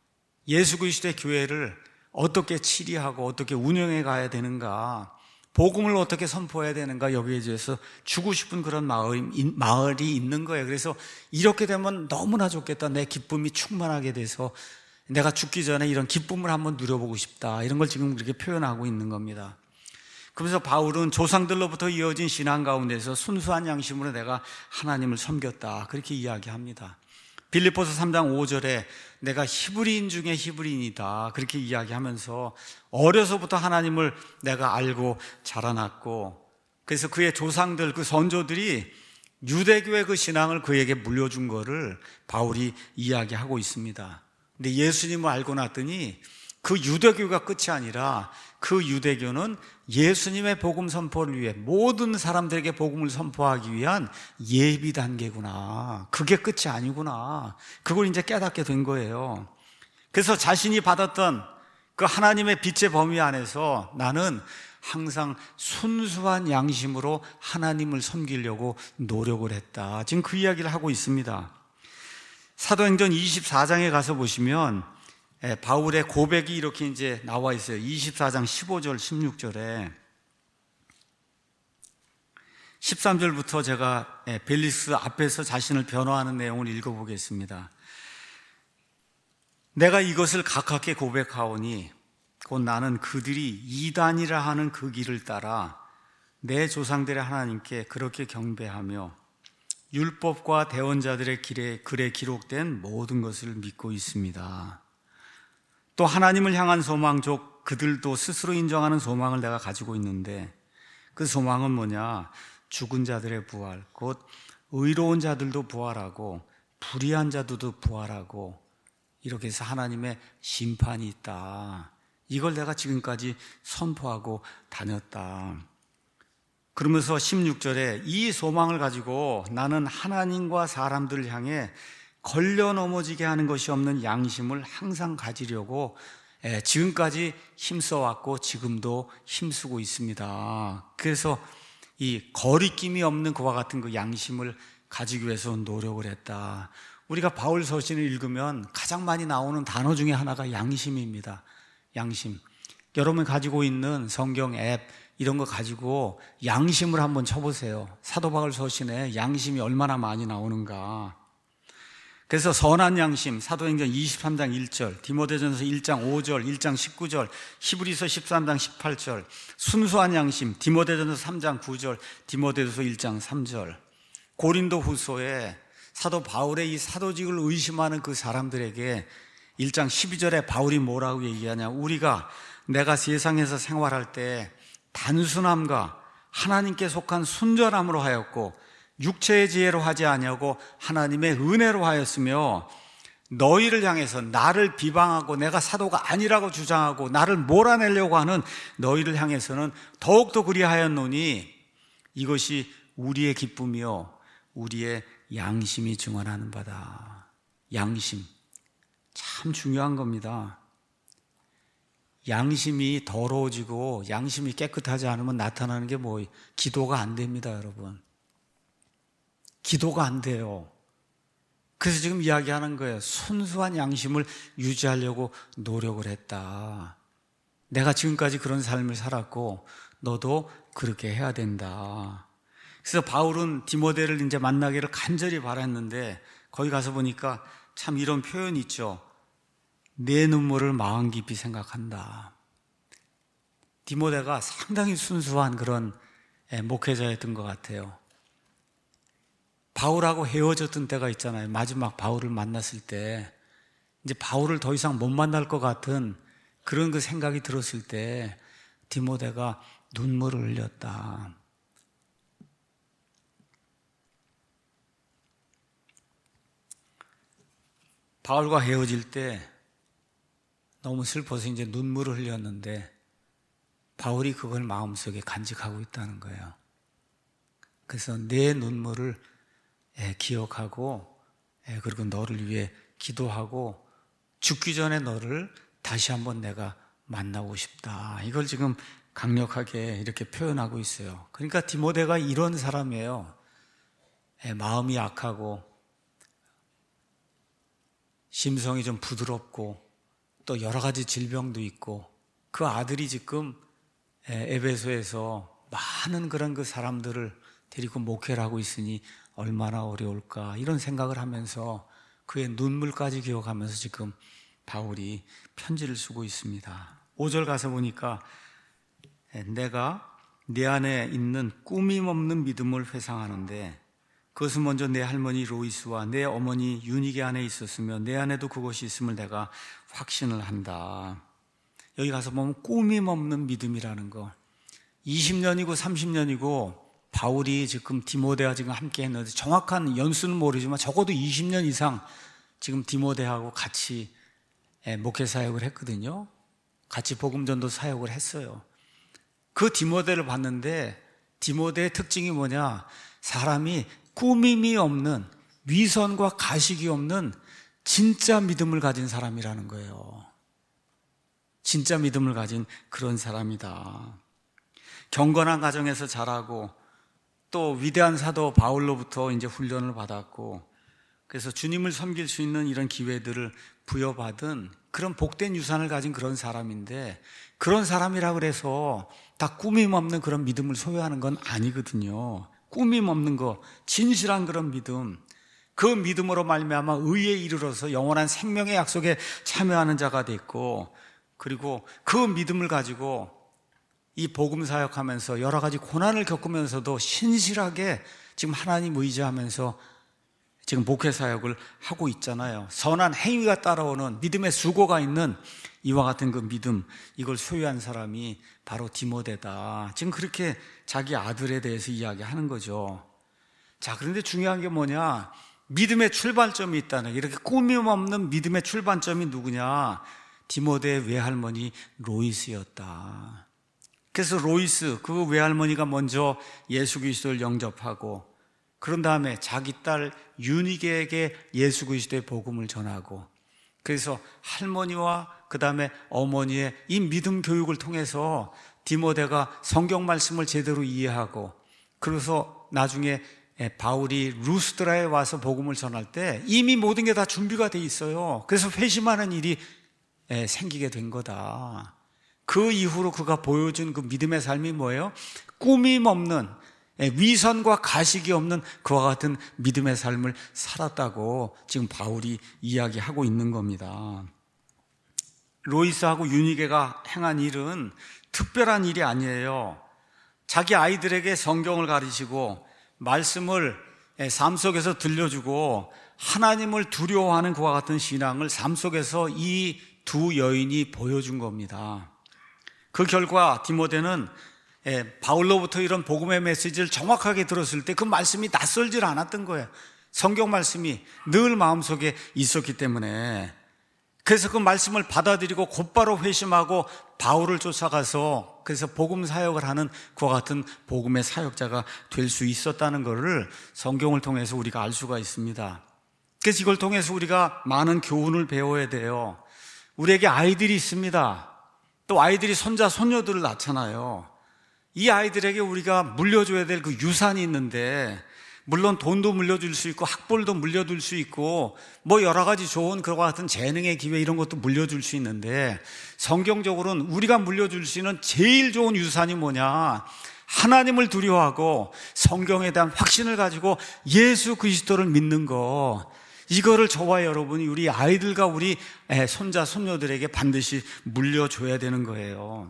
예수 그리스도의 교회를 어떻게 치리하고 어떻게 운영해 가야 되는가, 복음을 어떻게 선포해야 되는가, 여기에 대해서 주고 싶은 그런 마음, 마을이 있는 거예요. 그래서 이렇게 되면 너무나 좋겠다. 내 기쁨이 충만하게 돼서 내가 죽기 전에 이런 기쁨을 한번 누려보고 싶다. 이런 걸 지금 그렇게 표현하고 있는 겁니다. 그래서 바울은 조상들로부터 이어진 신앙 가운데서 순수한 양심으로 내가 하나님을 섬겼다. 그렇게 이야기합니다. 빌립보서 삼 장 오 절에 내가 히브리인 중에 히브리인이다. 그렇게 이야기하면서 어려서부터 하나님을 내가 알고 자라났고, 그래서 그의 조상들, 그 선조들이 유대교의 그 신앙을 그에게 물려준 거를 바울이 이야기하고 있습니다. 근데 예수님을 알고 났더니 그 유대교가 끝이 아니라 그 유대교는 예수님의 복음 선포를 위해 모든 사람들에게 복음을 선포하기 위한 예비 단계구나. 그게 끝이 아니구나. 그걸 이제 깨닫게 된 거예요. 그래서 자신이 받았던 그 하나님의 빛의 범위 안에서 나는 항상 순수한 양심으로 하나님을 섬기려고 노력을 했다. 지금 그 이야기를 하고 있습니다. 사도행전 이십사 장에 가서 보시면 바울의 고백이 이렇게 이제 나와 있어요. 이십사 장 십오 절, 십육 절에 십삼 절부터 제가 벨리스 앞에서 자신을 변호하는 내용을 읽어보겠습니다. 내가 이것을 가깝게 고백하오니 곧 나는 그들이 이단이라 하는 그 길을 따라 내 조상들의 하나님께 그렇게 경배하며 율법과 대언자들의 길에 글에 기록된 모든 것을 믿고 있습니다. 또 하나님을 향한 소망, 즉 그들도 스스로 인정하는 소망을 내가 가지고 있는데 그 소망은 뭐냐? 죽은 자들의 부활, 곧 의로운 자들도 부활하고 불의한 자들도 부활하고 이렇게 해서 하나님의 심판이 있다. 이걸 내가 지금까지 선포하고 다녔다. 그러면서 십육 절에 이 소망을 가지고 나는 하나님과 사람들을 향해 걸려 넘어지게 하는 것이 없는 양심을 항상 가지려고 지금까지 힘써왔고 지금도 힘쓰고 있습니다. 그래서 이 거리낌이 없는 그와 같은 그 양심을 가지기 위해서 노력을 했다. 우리가 바울 서신을 읽으면 가장 많이 나오는 단어 중에 하나가 양심입니다. 양심. 여러분이 가지고 있는 성경 앱 이런 거 가지고 양심을 한번 쳐보세요. 사도 바울 서신에 양심이 얼마나 많이 나오는가. 그래서 선한 양심, 사도행전 이십삼 장 일 절, 디모데전서 일 장 오 절, 일 장 십구 절, 히브리서 십삼 장 십팔 절, 순수한 양심, 디모데전서 삼 장 구 절, 디모데후서 일 장 삼 절, 고린도 후서에 사도 바울의 이 사도직을 의심하는 그 사람들에게 일 장 십이 절에 바울이 뭐라고 얘기하냐. 우리가 내가 세상에서 생활할 때 단순함과 하나님께 속한 순전함으로 하였고 육체의 지혜로 하지 아니하고 하나님의 은혜로 하였으며 너희를 향해서 나를 비방하고 내가 사도가 아니라고 주장하고 나를 몰아내려고 하는 너희를 향해서는 더욱더 그리하였노니 이것이 우리의 기쁨이요 우리의 양심이 증언하는 바다. 양심 참 중요한 겁니다. 양심이 더러워지고 양심이 깨끗하지 않으면 나타나는 게 뭐 기도가 안 됩니다, 여러분. 기도가 안 돼요. 그래서 지금 이야기하는 거예요. 순수한 양심을 유지하려고 노력을 했다. 내가 지금까지 그런 삶을 살았고 너도 그렇게 해야 된다. 그래서 바울은 디모데를 이제 만나기를 간절히 바랐는데 거기 가서 보니까 참 이런 표현이 있죠. 내 눈물을 마음 깊이 생각한다. 디모데가 상당히 순수한 그런 목회자였던 것 같아요. 바울하고 헤어졌던 때가 있잖아요. 마지막 바울을 만났을 때 이제 바울을 더 이상 못 만날 것 같은 그런 그 생각이 들었을 때 디모데가 눈물을 흘렸다. 바울과 헤어질 때 너무 슬퍼서 이제 눈물을 흘렸는데 바울이 그걸 마음속에 간직하고 있다는 거예요. 그래서 내 눈물을 기억하고 그리고 너를 위해 기도하고 죽기 전에 너를 다시 한번 내가 만나고 싶다. 이걸 지금 강력하게 이렇게 표현하고 있어요. 그러니까 디모데가 이런 사람이에요. 마음이 약하고 심성이 좀 부드럽고 또 여러 가지 질병도 있고 그 아들이 지금 에베소에서 많은 그런 그 사람들을 데리고 목회를 하고 있으니 얼마나 어려울까 이런 생각을 하면서 그의 눈물까지 기억하면서 지금 바울이 편지를 쓰고 있습니다. 오 절 가서 보니까 내가 내 안에 있는 꾸밈 없는 믿음을 회상하는데 그것은 먼저 내 할머니 로이스와 내 어머니 유니게 안에 있었으며 내 안에도 그것이 있음을 내가 확신을 한다. 여기 가서 보면 꾸밈 없는 믿음이라는 거 이십 년이고 삼십 년이고 바울이 지금 디모데와 지금 함께 했는데 정확한 연수는 모르지만 적어도 이십 년 이상 지금 디모데하고 같이 목회 사역을 했거든요. 같이 복음전도 사역을 했어요. 그 디모데를 봤는데 디모데의 특징이 뭐냐? 사람이 꾸밈이 없는 위선과 가식이 없는 진짜 믿음을 가진 사람이라는 거예요. 진짜 믿음을 가진 그런 사람이다. 경건한 가정에서 자라고 또 위대한 사도 바울로부터 이제 훈련을 받았고 그래서 주님을 섬길 수 있는 이런 기회들을 부여받은 그런 복된 유산을 가진 그런 사람인데 그런 사람이라 그래서 다 꾸밈 없는 그런 믿음을 소유하는 건 아니거든요. 꾸밈 없는 거, 진실한 그런 믿음, 그 믿음으로 말미암아 의에 이르러서 영원한 생명의 약속에 참여하는 자가 됐고 그리고 그 믿음을 가지고 이 복음 사역하면서 여러 가지 고난을 겪으면서도 신실하게 지금 하나님 의지하면서 지금 목회 사역을 하고 있잖아요. 선한 행위가 따라오는 믿음의 수고가 있는 이와 같은 그 믿음, 이걸 소유한 사람이 바로 디모데다. 지금 그렇게 자기 아들에 대해서 이야기하는 거죠. 자, 그런데 중요한 게 뭐냐? 믿음의 출발점이 있다는, 이렇게 꾸밈 없는 믿음의 출발점이 누구냐? 디모데의 외할머니 로이스였다. 그래서 로이스, 그 외할머니가 먼저 예수 그리스도를 영접하고 그런 다음에 자기 딸 유니게에게 예수 그리스도의 복음을 전하고 그래서 할머니와 그 다음에 어머니의 이 믿음 교육을 통해서 디모데가 성경 말씀을 제대로 이해하고 그래서 나중에 바울이 루스드라에 와서 복음을 전할 때 이미 모든 게 다 준비가 돼 있어요. 그래서 회심하는 일이 생기게 된 거다. 그 이후로 그가 보여준 그 믿음의 삶이 뭐예요? 꾸밈 없는, 위선과 가식이 없는 그와 같은 믿음의 삶을 살았다고 지금 바울이 이야기하고 있는 겁니다. 로이스하고 유니게가 행한 일은 특별한 일이 아니에요. 자기 아이들에게 성경을 가르치고 말씀을 삶 속에서 들려주고 하나님을 두려워하는 그와 같은 신앙을 삶 속에서 이 두 여인이 보여준 겁니다. 그 결과 디모데는 바울로부터 이런 복음의 메시지를 정확하게 들었을 때 그 말씀이 낯설질 않았던 거예요. 성경 말씀이 늘 마음속에 있었기 때문에. 그래서 그 말씀을 받아들이고 곧바로 회심하고 바울을 쫓아가서 그래서 복음 사역을 하는 그와 같은 복음의 사역자가 될 수 있었다는 것을 성경을 통해서 우리가 알 수가 있습니다. 그래서 이걸 통해서 우리가 많은 교훈을 배워야 돼요. 우리에게 아이들이 있습니다. 또 아이들이 손자, 손녀들을 낳잖아요. 이 아이들에게 우리가 물려줘야 될 그 유산이 있는데 물론 돈도 물려줄 수 있고 학벌도 물려줄 수 있고 뭐 여러 가지 좋은 그와 같은 재능의 기회 이런 것도 물려줄 수 있는데 성경적으로는 우리가 물려줄 수 있는 제일 좋은 유산이 뭐냐? 하나님을 두려워하고 성경에 대한 확신을 가지고 예수 그리스도를 믿는 거, 이거를 저와 여러분이 우리 아이들과 우리 손자, 손녀들에게 반드시 물려줘야 되는 거예요.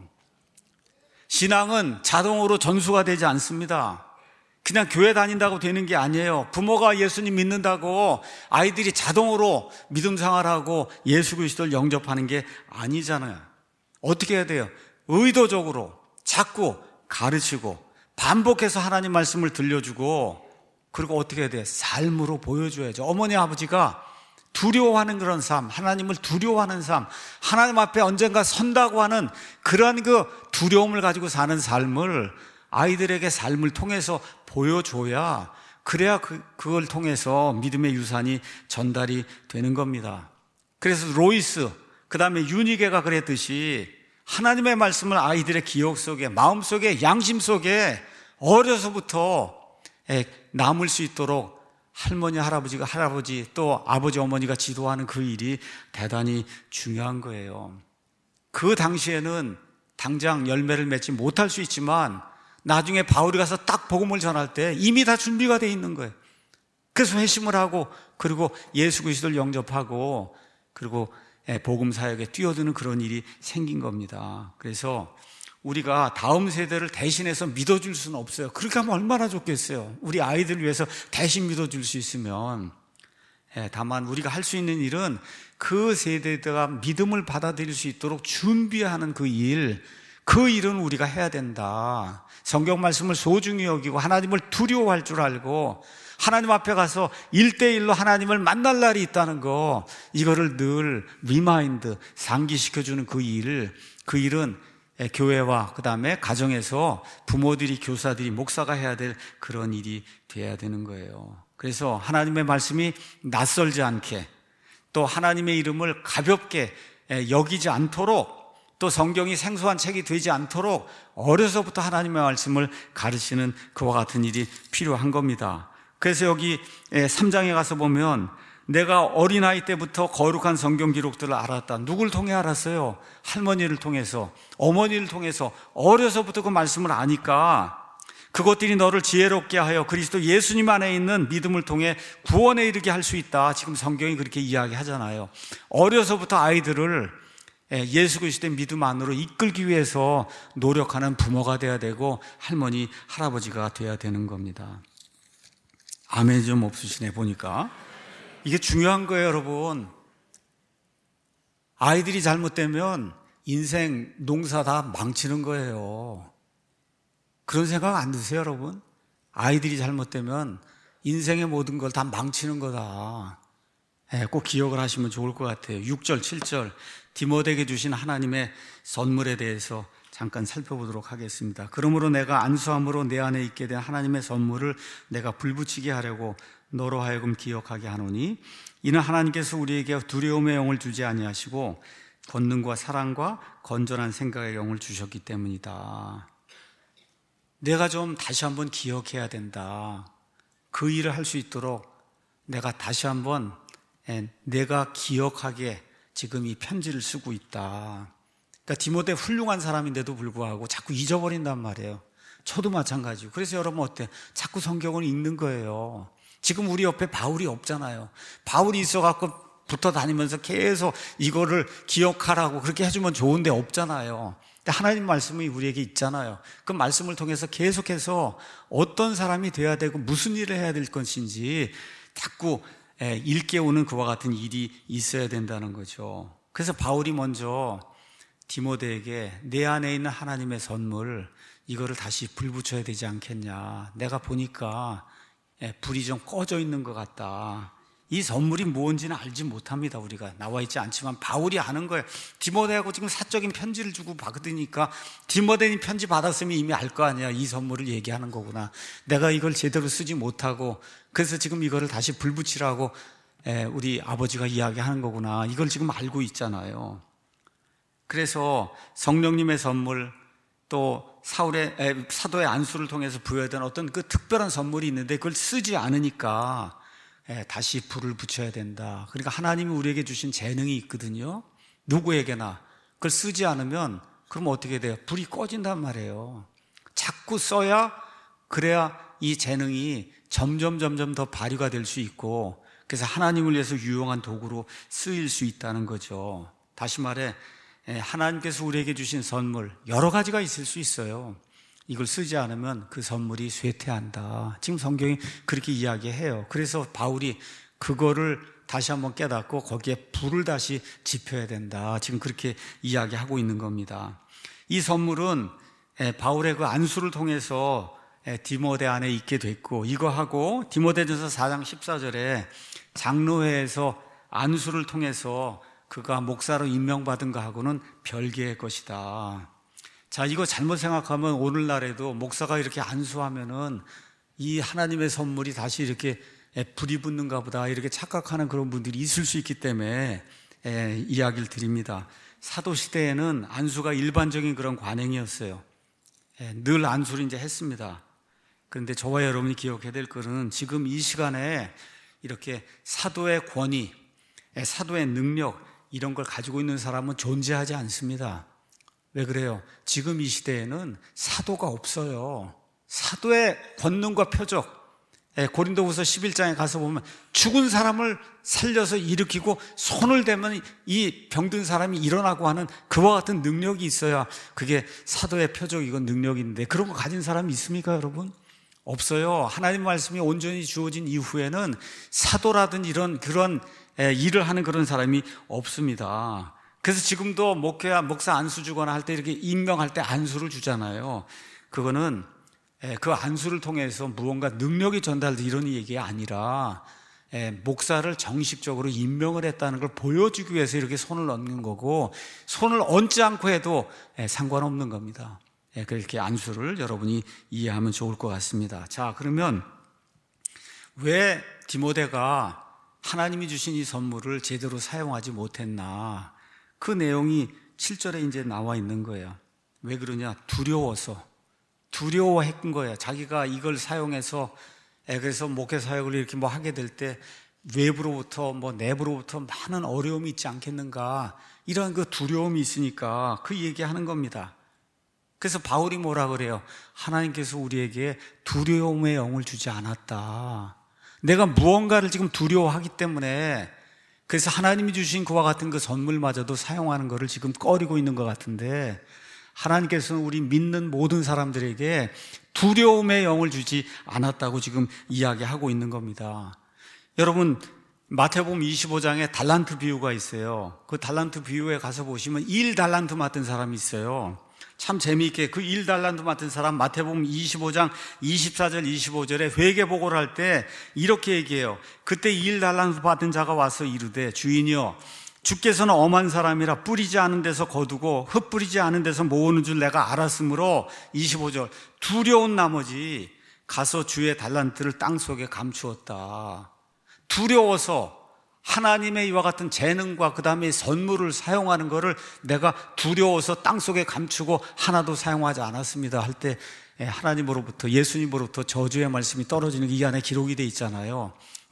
신앙은 자동으로 전수가 되지 않습니다. 그냥 교회 다닌다고 되는 게 아니에요. 부모가 예수님 믿는다고 아이들이 자동으로 믿음 생활하고 예수 그리스도를 영접하는 게 아니잖아요. 어떻게 해야 돼요? 의도적으로 자꾸 가르치고 반복해서 하나님 말씀을 들려주고 그리고 어떻게 해야 돼요? 삶으로 보여줘야죠. 어머니 아버지가 두려워하는 그런 삶, 하나님을 두려워하는 삶, 하나님 앞에 언젠가 선다고 하는 그런 그 두려움을 가지고 사는 삶을 아이들에게 삶을 통해서 보여줘야 그래야 그, 그걸 통해서 믿음의 유산이 전달이 되는 겁니다. 그래서 로이스, 그 다음에 유니게가 그랬듯이 하나님의 말씀을 아이들의 기억 속에, 마음 속에, 양심 속에 어려서부터 남을 수 있도록 할머니, 할아버지가 할아버지 또 아버지, 어머니가 지도하는 그 일이 대단히 중요한 거예요. 그 당시에는 당장 열매를 맺지 못할 수 있지만 나중에 바울이 가서 딱 복음을 전할 때 이미 다 준비가 돼 있는 거예요. 그래서 회심을 하고 그리고 예수 그리스도를 영접하고 그리고 복음 사역에 뛰어드는 그런 일이 생긴 겁니다. 그래서 우리가 다음 세대를 대신해서 믿어줄 수는 없어요. 그렇게 하면 얼마나 좋겠어요. 우리 아이들을 위해서 대신 믿어줄 수 있으면. 다만 우리가 할 수 있는 일은 그 세대가 믿음을 받아들일 수 있도록 준비하는 그 일, 그 일은 우리가 해야 된다. 성경 말씀을 소중히 여기고 하나님을 두려워할 줄 알고 하나님 앞에 가서 일대일로 하나님을 만날 날이 있다는 거, 이거를 늘 리마인드, 상기시켜주는 그 일, 그 일은 교회와 그 다음에 가정에서 부모들이, 교사들이, 목사가 해야 될 그런 일이 돼야 되는 거예요. 그래서 하나님의 말씀이 낯설지 않게 또 하나님의 이름을 가볍게 여기지 않도록 또 성경이 생소한 책이 되지 않도록 어려서부터 하나님의 말씀을 가르치는 그와 같은 일이 필요한 겁니다. 그래서 여기 삼 장에 가서 보면 내가 어린아이 때부터 거룩한 성경 기록들을 알았다. 누굴 통해 알았어요? 할머니를 통해서, 어머니를 통해서 어려서부터 그 말씀을 아니까 그것들이 너를 지혜롭게 하여 그리스도 예수님 안에 있는 믿음을 통해 구원에 이르게 할 수 있다. 지금 성경이 그렇게 이야기하잖아요. 어려서부터 아이들을 예수 그리스도의 믿음 안으로 이끌기 위해서 노력하는 부모가 돼야 되고 할머니, 할아버지가 돼야 되는 겁니다. 아멘 좀 없으시네 보니까. 이게 중요한 거예요, 여러분. 아이들이 잘못되면 인생, 농사 다 망치는 거예요. 그런 생각 안 드세요, 여러분? 아이들이 잘못되면 인생의 모든 걸 다 망치는 거다. 꼭 기억을 하시면 좋을 것 같아요. 육 절, 칠 절 디모데에게 주신 하나님의 선물에 대해서 잠깐 살펴보도록 하겠습니다. 그러므로 내가 안수함으로 내 안에 있게 된 하나님의 선물을 내가 불붙이게 하려고 너로 하여금 기억하게 하노니 이는 하나님께서 우리에게 두려움의 영을 주지 아니하시고 권능과 사랑과 건전한 생각의 영을 주셨기 때문이다. 내가 좀 다시 한번 기억해야 된다. 그 일을 할 수 있도록 내가 다시 한번 내가 기억하게 지금 이 편지를 쓰고 있다. 그러니까 디모데 훌륭한 사람인데도 불구하고 자꾸 잊어버린단 말이에요. 저도 마찬가지고. 그래서 여러분 어때? 자꾸 성경을 읽는 거예요. 지금 우리 옆에 바울이 없잖아요. 바울이 있어갖고 붙어 다니면서 계속 이거를 기억하라고 그렇게 해주면 좋은데 없잖아요. 근데 하나님 말씀이 우리에게 있잖아요. 그 말씀을 통해서 계속해서 어떤 사람이 돼야 되고 무슨 일을 해야 될 것인지 자꾸 일깨우는 그와 같은 일이 있어야 된다는 거죠. 그래서 바울이 먼저 디모데에게 내 안에 있는 하나님의 선물 이거를 다시 불 붙여야 되지 않겠냐. 내가 보니까 불이 좀 꺼져 있는 것 같다. 이 선물이 뭔지는 알지 못합니다. 우리가 나와 있지 않지만 바울이 아는 거예요. 디모데하고 지금 사적인 편지를 주고 받으니까 디모데는 편지 받았으면 이미 알 거 아니야. 이 선물을 얘기하는 거구나. 내가 이걸 제대로 쓰지 못하고 그래서 지금 이거를 다시 불 붙이라고 우리 아버지가 이야기하는 거구나. 이걸 지금 알고 있잖아요. 그래서 성령님의 선물 또 사울의 사도의 안수를 통해서 부여된 어떤 그 특별한 선물이 있는데 그걸 쓰지 않으니까 다시 불을 붙여야 된다. 그러니까 하나님이 우리에게 주신 재능이 있거든요. 누구에게나 그걸 쓰지 않으면 그럼 어떻게 돼요? 불이 꺼진단 말이에요. 자꾸 써야 그래야 이 재능이 점점 점점 더 발휘가 될 수 있고 그래서 하나님을 위해서 유용한 도구로 쓰일 수 있다는 거죠. 다시 말해 하나님께서 우리에게 주신 선물 여러 가지가 있을 수 있어요. 이걸 쓰지 않으면 그 선물이 쇠퇴한다. 지금 성경이 그렇게 이야기해요. 그래서 바울이 그거를 다시 한번 깨닫고 거기에 불을 다시 지펴야 된다. 지금 그렇게 이야기하고 있는 겁니다. 이 선물은 바울의 그 안수를 통해서 디모데 안에 있게 됐고 이거하고 디모데전서 사 장 십사 절에 장로회에서 안수를 통해서 그가 목사로 임명받은 거하고는 별개의 것이다. 자, 이거 잘못 생각하면 오늘날에도 목사가 이렇게 안수하면은 이 하나님의 선물이 다시 이렇게 불이 붙는가 보다 이렇게 착각하는 그런 분들이 있을 수 있기 때문에 에, 이야기를 드립니다. 사도시대에는 안수가 일반적인 그런 관행이었어요. 에, 늘 안수를 이제 했습니다. 그런데 저와 여러분이 기억해야 될 것은 지금 이 시간에 이렇게 사도의 권위, 에, 사도의 능력 이런 걸 가지고 있는 사람은 존재하지 않습니다. 왜 그래요? 지금 이 시대에는 사도가 없어요. 사도의 권능과 표적, 고린도후서 십일 장에 가서 보면 죽은 사람을 살려서 일으키고 손을 대면 이 병든 사람이 일어나고 하는 그와 같은 능력이 있어야 그게 사도의 표적이고 능력인데 그런 거 가진 사람이 있습니까, 여러분? 없어요. 하나님 말씀이 온전히 주어진 이후에는 사도라든 이런 그런 일을 하는 그런 사람이 없습니다. 그래서 지금도 목회와 목사 안수 주거나 할 때 이렇게 임명할 때 안수를 주잖아요. 그거는 그 안수를 통해서 무언가 능력이 전달돼 이런 얘기가 아니라 목사를 정식적으로 임명을 했다는 걸 보여주기 위해서 이렇게 손을 얹는 거고 손을 얹지 않고 해도 상관없는 겁니다. 그렇게 안수를 여러분이 이해하면 좋을 것 같습니다. 자, 그러면 왜 디모데가 하나님이 주신 이 선물을 제대로 사용하지 못했나? 그 내용이 칠 절에 이제 나와 있는 거예요. 왜 그러냐? 두려워서. 두려워했던 거예요. 자기가 이걸 사용해서, 그래서 목회 사역을 이렇게 뭐 하게 될 때 외부로부터 뭐 내부로부터 많은 어려움이 있지 않겠는가, 이런 그 두려움이 있으니까 그 얘기하는 겁니다. 그래서 바울이 뭐라 그래요? 하나님께서 우리에게 두려움의 영을 주지 않았다. 내가 무언가를 지금 두려워하기 때문에, 그래서 하나님이 주신 그와 같은 그 선물마저도 사용하는 것을 지금 꺼리고 있는 것 같은데, 하나님께서는 우리 믿는 모든 사람들에게 두려움의 영을 주지 않았다고 지금 이야기하고 있는 겁니다. 여러분, 마태복음 이십오 장에 달란트 비유가 있어요. 그 달란트 비유에 가서 보시면 일 달란트 맡은 사람이 있어요. 참 재미있게 그 일 달란트 맡은 사람, 마태복음 이십오 장 이십사 절 이십오 절에 회개 보고를 할 때 이렇게 얘기해요. 그때 일 달란트 받은 자가 와서 이르되, 주인이여, 주께서는 엄한 사람이라 뿌리지 않은 데서 거두고 흩뿌리지 않은 데서 모으는 줄 내가 알았으므로, 이십오 절, 두려운 나머지 가서 주의 달란트를 땅속에 감추었다. 두려워서 하나님의 이와 같은 재능과 그 다음에 선물을 사용하는 것을 내가 두려워서 땅속에 감추고 하나도 사용하지 않았습니다 할 때, 하나님으로부터, 예수님으로부터 저주의 말씀이 떨어지는 게 이 안에 기록이 되어 있잖아요.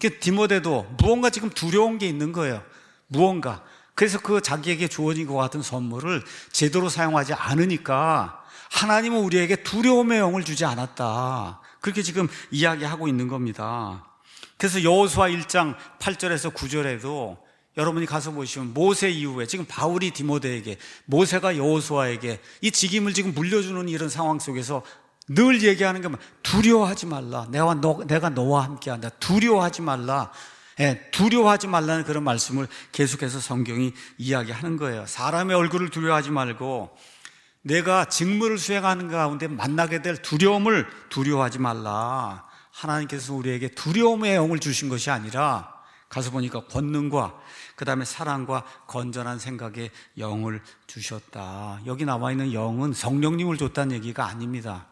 디모데도 무언가 지금 두려운 게 있는 거예요. 무언가. 그래서 그 자기에게 주어진 것 같은 선물을 제대로 사용하지 않으니까 하나님은 우리에게 두려움의 영을 주지 않았다. 그렇게 지금 이야기하고 있는 겁니다. 그래서 여호수아 일 장 팔 절에서 구 절에도 여러분이 가서 보시면 모세 이후에 지금 바울이 디모데에게, 모세가 여호수아에게 이 직임을 지금 물려주는 이런 상황 속에서 늘 얘기하는 게 두려워하지 말라. 내가, 너, 내가 너와 함께한다. 두려워하지 말라. 예, 두려워하지 말라는 그런 말씀을 계속해서 성경이 이야기하는 거예요. 사람의 얼굴을 두려워하지 말고 내가 직무를 수행하는 가운데 만나게 될 두려움을 두려워하지 말라. 하나님께서 우리에게 두려움의 영을 주신 것이 아니라, 가서 보니까 권능과 그 다음에 사랑과 건전한 생각의 영을 주셨다. 여기 나와 있는 영은 성령님을 줬다는 얘기가 아닙니다.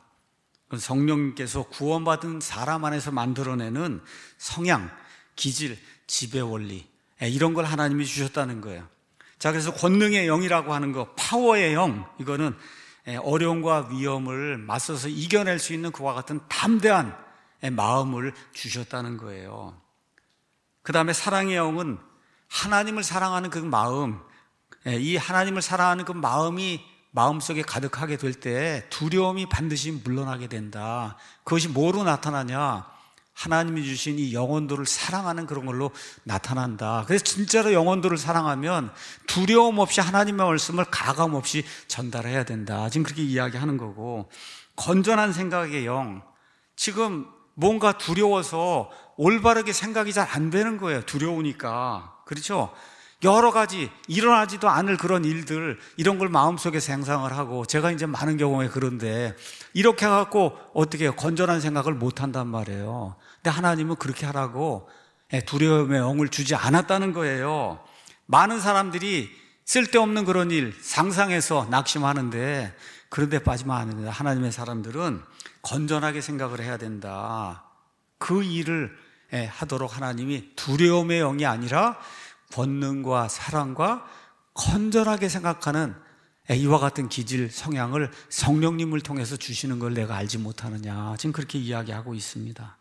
성령님께서 구원받은 사람 안에서 만들어내는 성향, 기질, 지배원리, 이런 걸 하나님이 주셨다는 거예요. 자, 그래서 권능의 영이라고 하는 거, 파워의 영, 이거는 어려움과 위험을 맞서서 이겨낼 수 있는 그와 같은 담대한 마음을 주셨다는 거예요. 그 다음에 사랑의 영은 하나님을 사랑하는 그 마음, 이 하나님을 사랑하는 그 마음이 마음속에 가득하게 될 때 두려움이 반드시 물러나게 된다. 그것이 뭐로 나타나냐? 하나님이 주신 이 영혼들을 사랑하는 그런 걸로 나타난다. 그래서 진짜로 영혼들을 사랑하면 두려움 없이 하나님의 말씀을 가감 없이 전달해야 된다. 지금 그렇게 이야기하는 거고, 건전한 생각의 영, 지금 뭔가 두려워서 올바르게 생각이 잘 안 되는 거예요. 두려우니까. 그렇죠? 여러 가지 일어나지도 않을 그런 일들, 이런 걸 마음속에 생각을 하고, 제가 이제 많은 경우에 그런데 이렇게 해갖고 어떻게 해요? 건전한 생각을 못 한단 말이에요. 근데 하나님은 그렇게 하라고 두려움의 영을 주지 않았다는 거예요. 많은 사람들이 쓸데없는 그런 일 상상해서 낙심하는데 그런 데 빠지면 안 됩니다. 하나님의 사람들은 건전하게 생각을 해야 된다. 그 일을 하도록 하나님이 두려움의 영이 아니라 권능과 사랑과 건전하게 생각하는 이와 같은 기질, 성향을 성령님을 통해서 주시는 걸 내가 알지 못하느냐. 지금 그렇게 이야기하고 있습니다.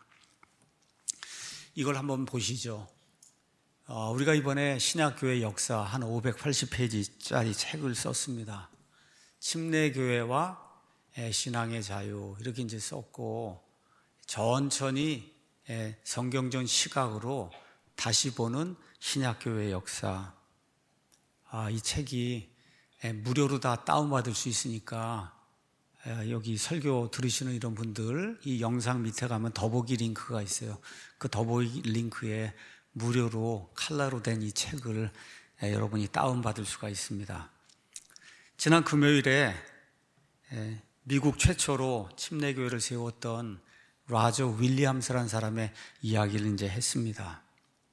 이걸 한번 보시죠. 어, 우리가 이번에 신약교회 역사 한 오백팔십 페이지짜리 책을 썼습니다. 침례교회와 신앙의 자유, 이렇게 이제 썼고, 천천히 성경전 시각으로 다시 보는 신약교회 역사. 아, 이 책이 무료로 다 다운받을 수 있으니까 여기 설교 들으시는 이런 분들, 이 영상 밑에 가면 더보기 링크가 있어요. 그 더보기 링크에 무료로 칼라로 된 이 책을 여러분이 다운받을 수가 있습니다. 지난 금요일에 미국 최초로 침례교회를 세웠던 라저 윌리엄스라는 사람의 이야기를 이제 했습니다.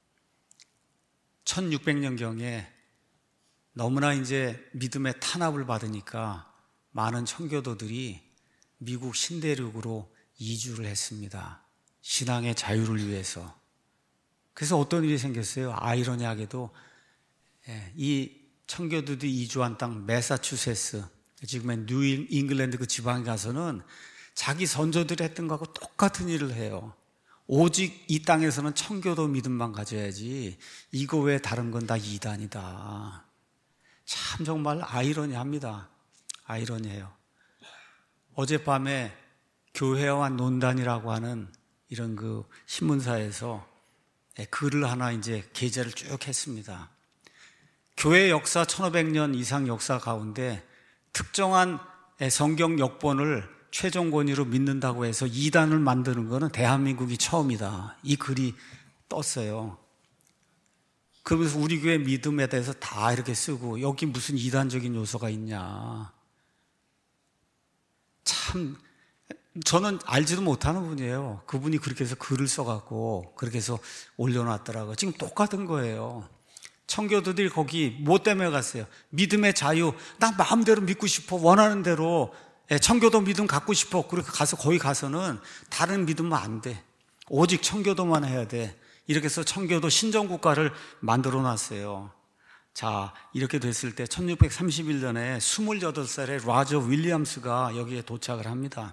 천육백 년경에 너무나 이제 믿음의 탄압을 받으니까 많은 청교도들이 미국 신대륙으로 이주를 했습니다. 신앙의 자유를 위해서. 그래서 어떤 일이 생겼어요? 아이러니하게도 이 청교도들이 이주한 땅 매사추세츠, 지금의 뉴 잉글랜드 그 지방에 가서는 자기 선조들이 했던 거하고 똑같은 일을 해요. 오직 이 땅에서는 청교도 믿음만 가져야지 이거 외에 다른 건 다 이단이다. 참 정말 아이러니합니다. 아이러니해요. 어젯밤에 교회와 논단이라고 하는 이런 그 신문사에서 글을 하나 이제 게재를 쭉 했습니다. 교회 역사 천오백 년 이상 역사 가운데 특정한 성경 역본을 최종 권위로 믿는다고 해서 이단을 만드는 것은 대한민국이 처음이다. 이 글이 떴어요. 그러면서 우리 교회 믿음에 대해서 다 이렇게 쓰고 여기 무슨 이단적인 요소가 있냐. 참 저는 알지도 못하는 분이에요. 그분이 그렇게 해서 글을 써갖고 그렇게 해서 올려놨더라고요. 지금 똑같은 거예요. 청교도들이 거기 뭐 때문에 갔어요? 믿음의 자유. 나 마음대로 믿고 싶어. 원하는 대로 청교도 믿음 갖고 싶어. 그렇게 가서 거기 가서는 다른 믿으면 안 돼. 오직 청교도만 해야 돼. 이렇게 해서 청교도 신정국가를 만들어 놨어요. 자, 이렇게 됐을 때 천육백삼십일 년에 스물여덟 살의 라저 윌리엄스가 여기에 도착을 합니다.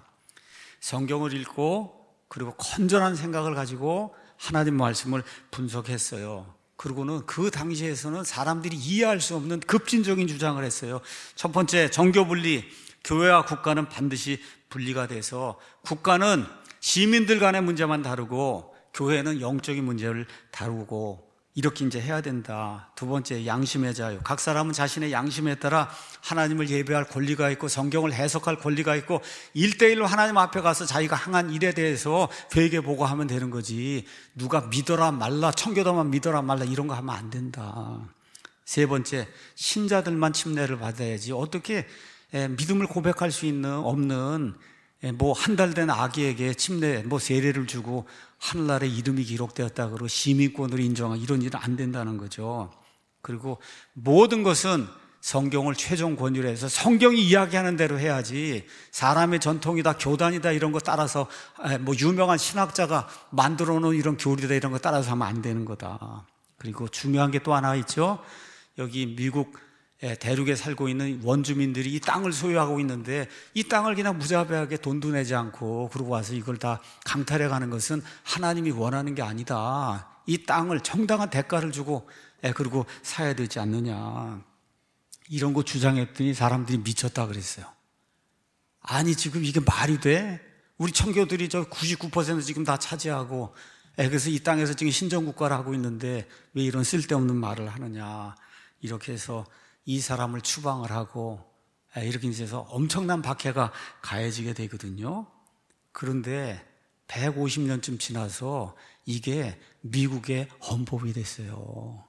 성경을 읽고 그리고 건전한 생각을 가지고 하나님 말씀을 분석했어요. 그리고는 그 당시에서는 사람들이 이해할 수 없는 급진적인 주장을 했어요. 첫 번째, 정교분리. 교회와 국가는 반드시 분리가 돼서 국가는 시민들 간의 문제만 다루고 교회는 영적인 문제를 다루고 이렇게 이제 해야 된다. 두 번째, 양심의 자유. 각 사람은 자신의 양심에 따라 하나님을 예배할 권리가 있고 성경을 해석할 권리가 있고 일대일로 하나님 앞에 가서 자기가 행한 일에 대해서 회개 보고하면 되는 거지. 누가 믿어라 말라, 청교도만 믿어라 말라 이런 거 하면 안 된다. 세 번째, 신자들만 침례를 받아야지. 어떻게 믿음을 고백할 수 있는 없는 뭐 한 달 된 아기에게 침례 뭐 세례를 주고 하늘나라에 이름이 기록되었다 그러고 시민권으로 인정하고 이런 일은 안 된다는 거죠. 그리고 모든 것은 성경을 최종 권위로 해서 성경이 이야기하는 대로 해야지 사람의 전통이다 교단이다 이런 거 따라서 뭐 유명한 신학자가 만들어 놓은 이런 교리다 이런 거 따라서 하면 안 되는 거다. 그리고 중요한 게 또 하나 있죠. 여기 미국 대륙에 살고 있는 원주민들이 이 땅을 소유하고 있는데 이 땅을 그냥 무자비하게 돈도 내지 않고 그러고 와서 이걸 다 강탈해 가는 것은 하나님이 원하는 게 아니다. 이 땅을 정당한 대가를 주고 그리고 사야 되지 않느냐. 이런 거 주장했더니 사람들이 미쳤다 그랬어요. 아니 지금 이게 말이 돼? 우리 청교들이 저 구십구 퍼센트 지금 다 차지하고 그래서 이 땅에서 지금 신정국가를 하고 있는데 왜 이런 쓸데없는 말을 하느냐. 이렇게 해서 이 사람을 추방을 하고 이렇게 해서 엄청난 박해가 가해지게 되거든요. 그런데 백오십 년쯤 지나서 이게 미국의 헌법이 됐어요.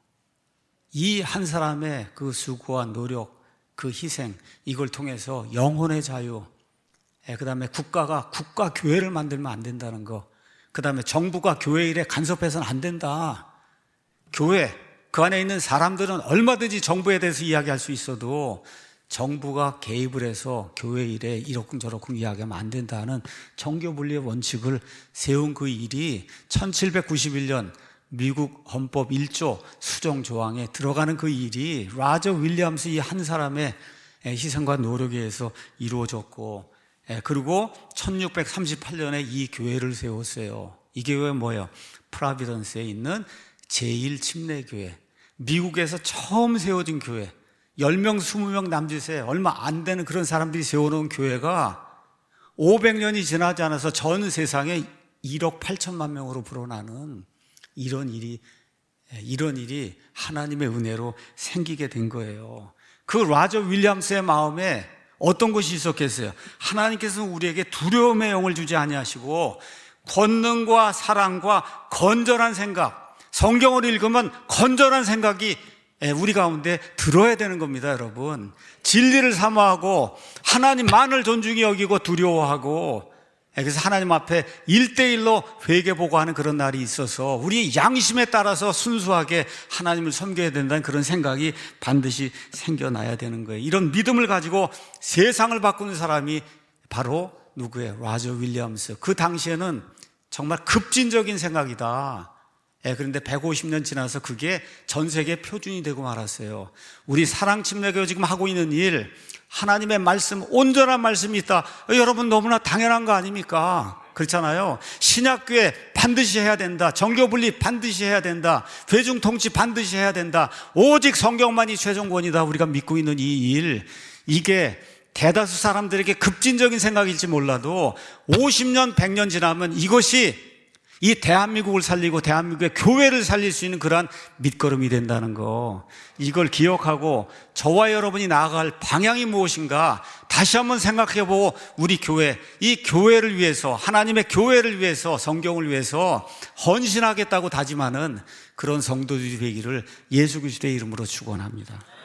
이 한 사람의 그 수고와 노력, 그 희생, 이걸 통해서 영혼의 자유, 그 다음에 국가가 국가 교회를 만들면 안 된다는 거, 그 다음에 정부가 교회 일에 간섭해서는 안 된다. 교회, 그 안에 있는 사람들은 얼마든지 정부에 대해서 이야기할 수 있어도 정부가 개입을 해서 교회 일에 이러쿵저러쿵 이야기하면 안 된다는 정교분리의 원칙을 세운 그 일이 천칠백구십일 년 미국 헌법 일 조 수정조항에 들어가는 그 일이 라저 윌리엄스 이 한 사람의 희생과 노력에 의해서 이루어졌고, 그리고 천육백삼십팔 년에 이 교회를 세웠어요. 이 교회는 뭐예요? 프라비던스에 있는 제일 침례교회, 미국에서 처음 세워진 교회, 열 명, 이십 명 남짓에 얼마 안 되는 그런 사람들이 세워놓은 교회가 오백 년이 지나지 않아서 전 세상에 일억 팔천만 명으로 불어나는 이런 일이, 이런 일이 하나님의 은혜로 생기게 된 거예요. 그 라저 윌리엄스의 마음에 어떤 것이 있었겠어요? 하나님께서는 우리에게 두려움의 영을 주지 아니하시고 권능과 사랑과 건전한 생각, 성경을 읽으면 건전한 생각이 우리 가운데 들어야 되는 겁니다, 여러분. 진리를 사모하고 하나님만을 존중히 여기고 두려워하고, 그래서 하나님 앞에 일대일로 회개보고하는 그런 날이 있어서 우리 양심에 따라서 순수하게 하나님을 섬겨야 된다는 그런 생각이 반드시 생겨나야 되는 거예요. 이런 믿음을 가지고 세상을 바꾸는 사람이 바로 누구예요? 라저 윌리엄스. 그 당시에는 정말 급진적인 생각이다. 예, 그런데 백오십 년 지나서 그게 전 세계 표준이 되고 말았어요. 우리 사랑침례교회 지금 하고 있는 일, 하나님의 말씀, 온전한 말씀이 있다. 여러분 너무나 당연한 거 아닙니까? 그렇잖아요. 신약교회 반드시 해야 된다. 정교분리 반드시 해야 된다. 회중통치 반드시 해야 된다. 오직 성경만이 최종권이다. 우리가 믿고 있는 이 일, 이게 대다수 사람들에게 급진적인 생각일지 몰라도 오십 년, 백 년 지나면 이것이 이 대한민국을 살리고 대한민국의 교회를 살릴 수 있는 그러한 밑거름이 된다는 거, 이걸 기억하고 저와 여러분이 나아갈 방향이 무엇인가 다시 한번 생각해보고 우리 교회, 이 교회를 위해서, 하나님의 교회를 위해서, 성경을 위해서 헌신하겠다고 다짐하는 그런 성도들이 되기를 예수 그리스도의 이름으로 축원합니다.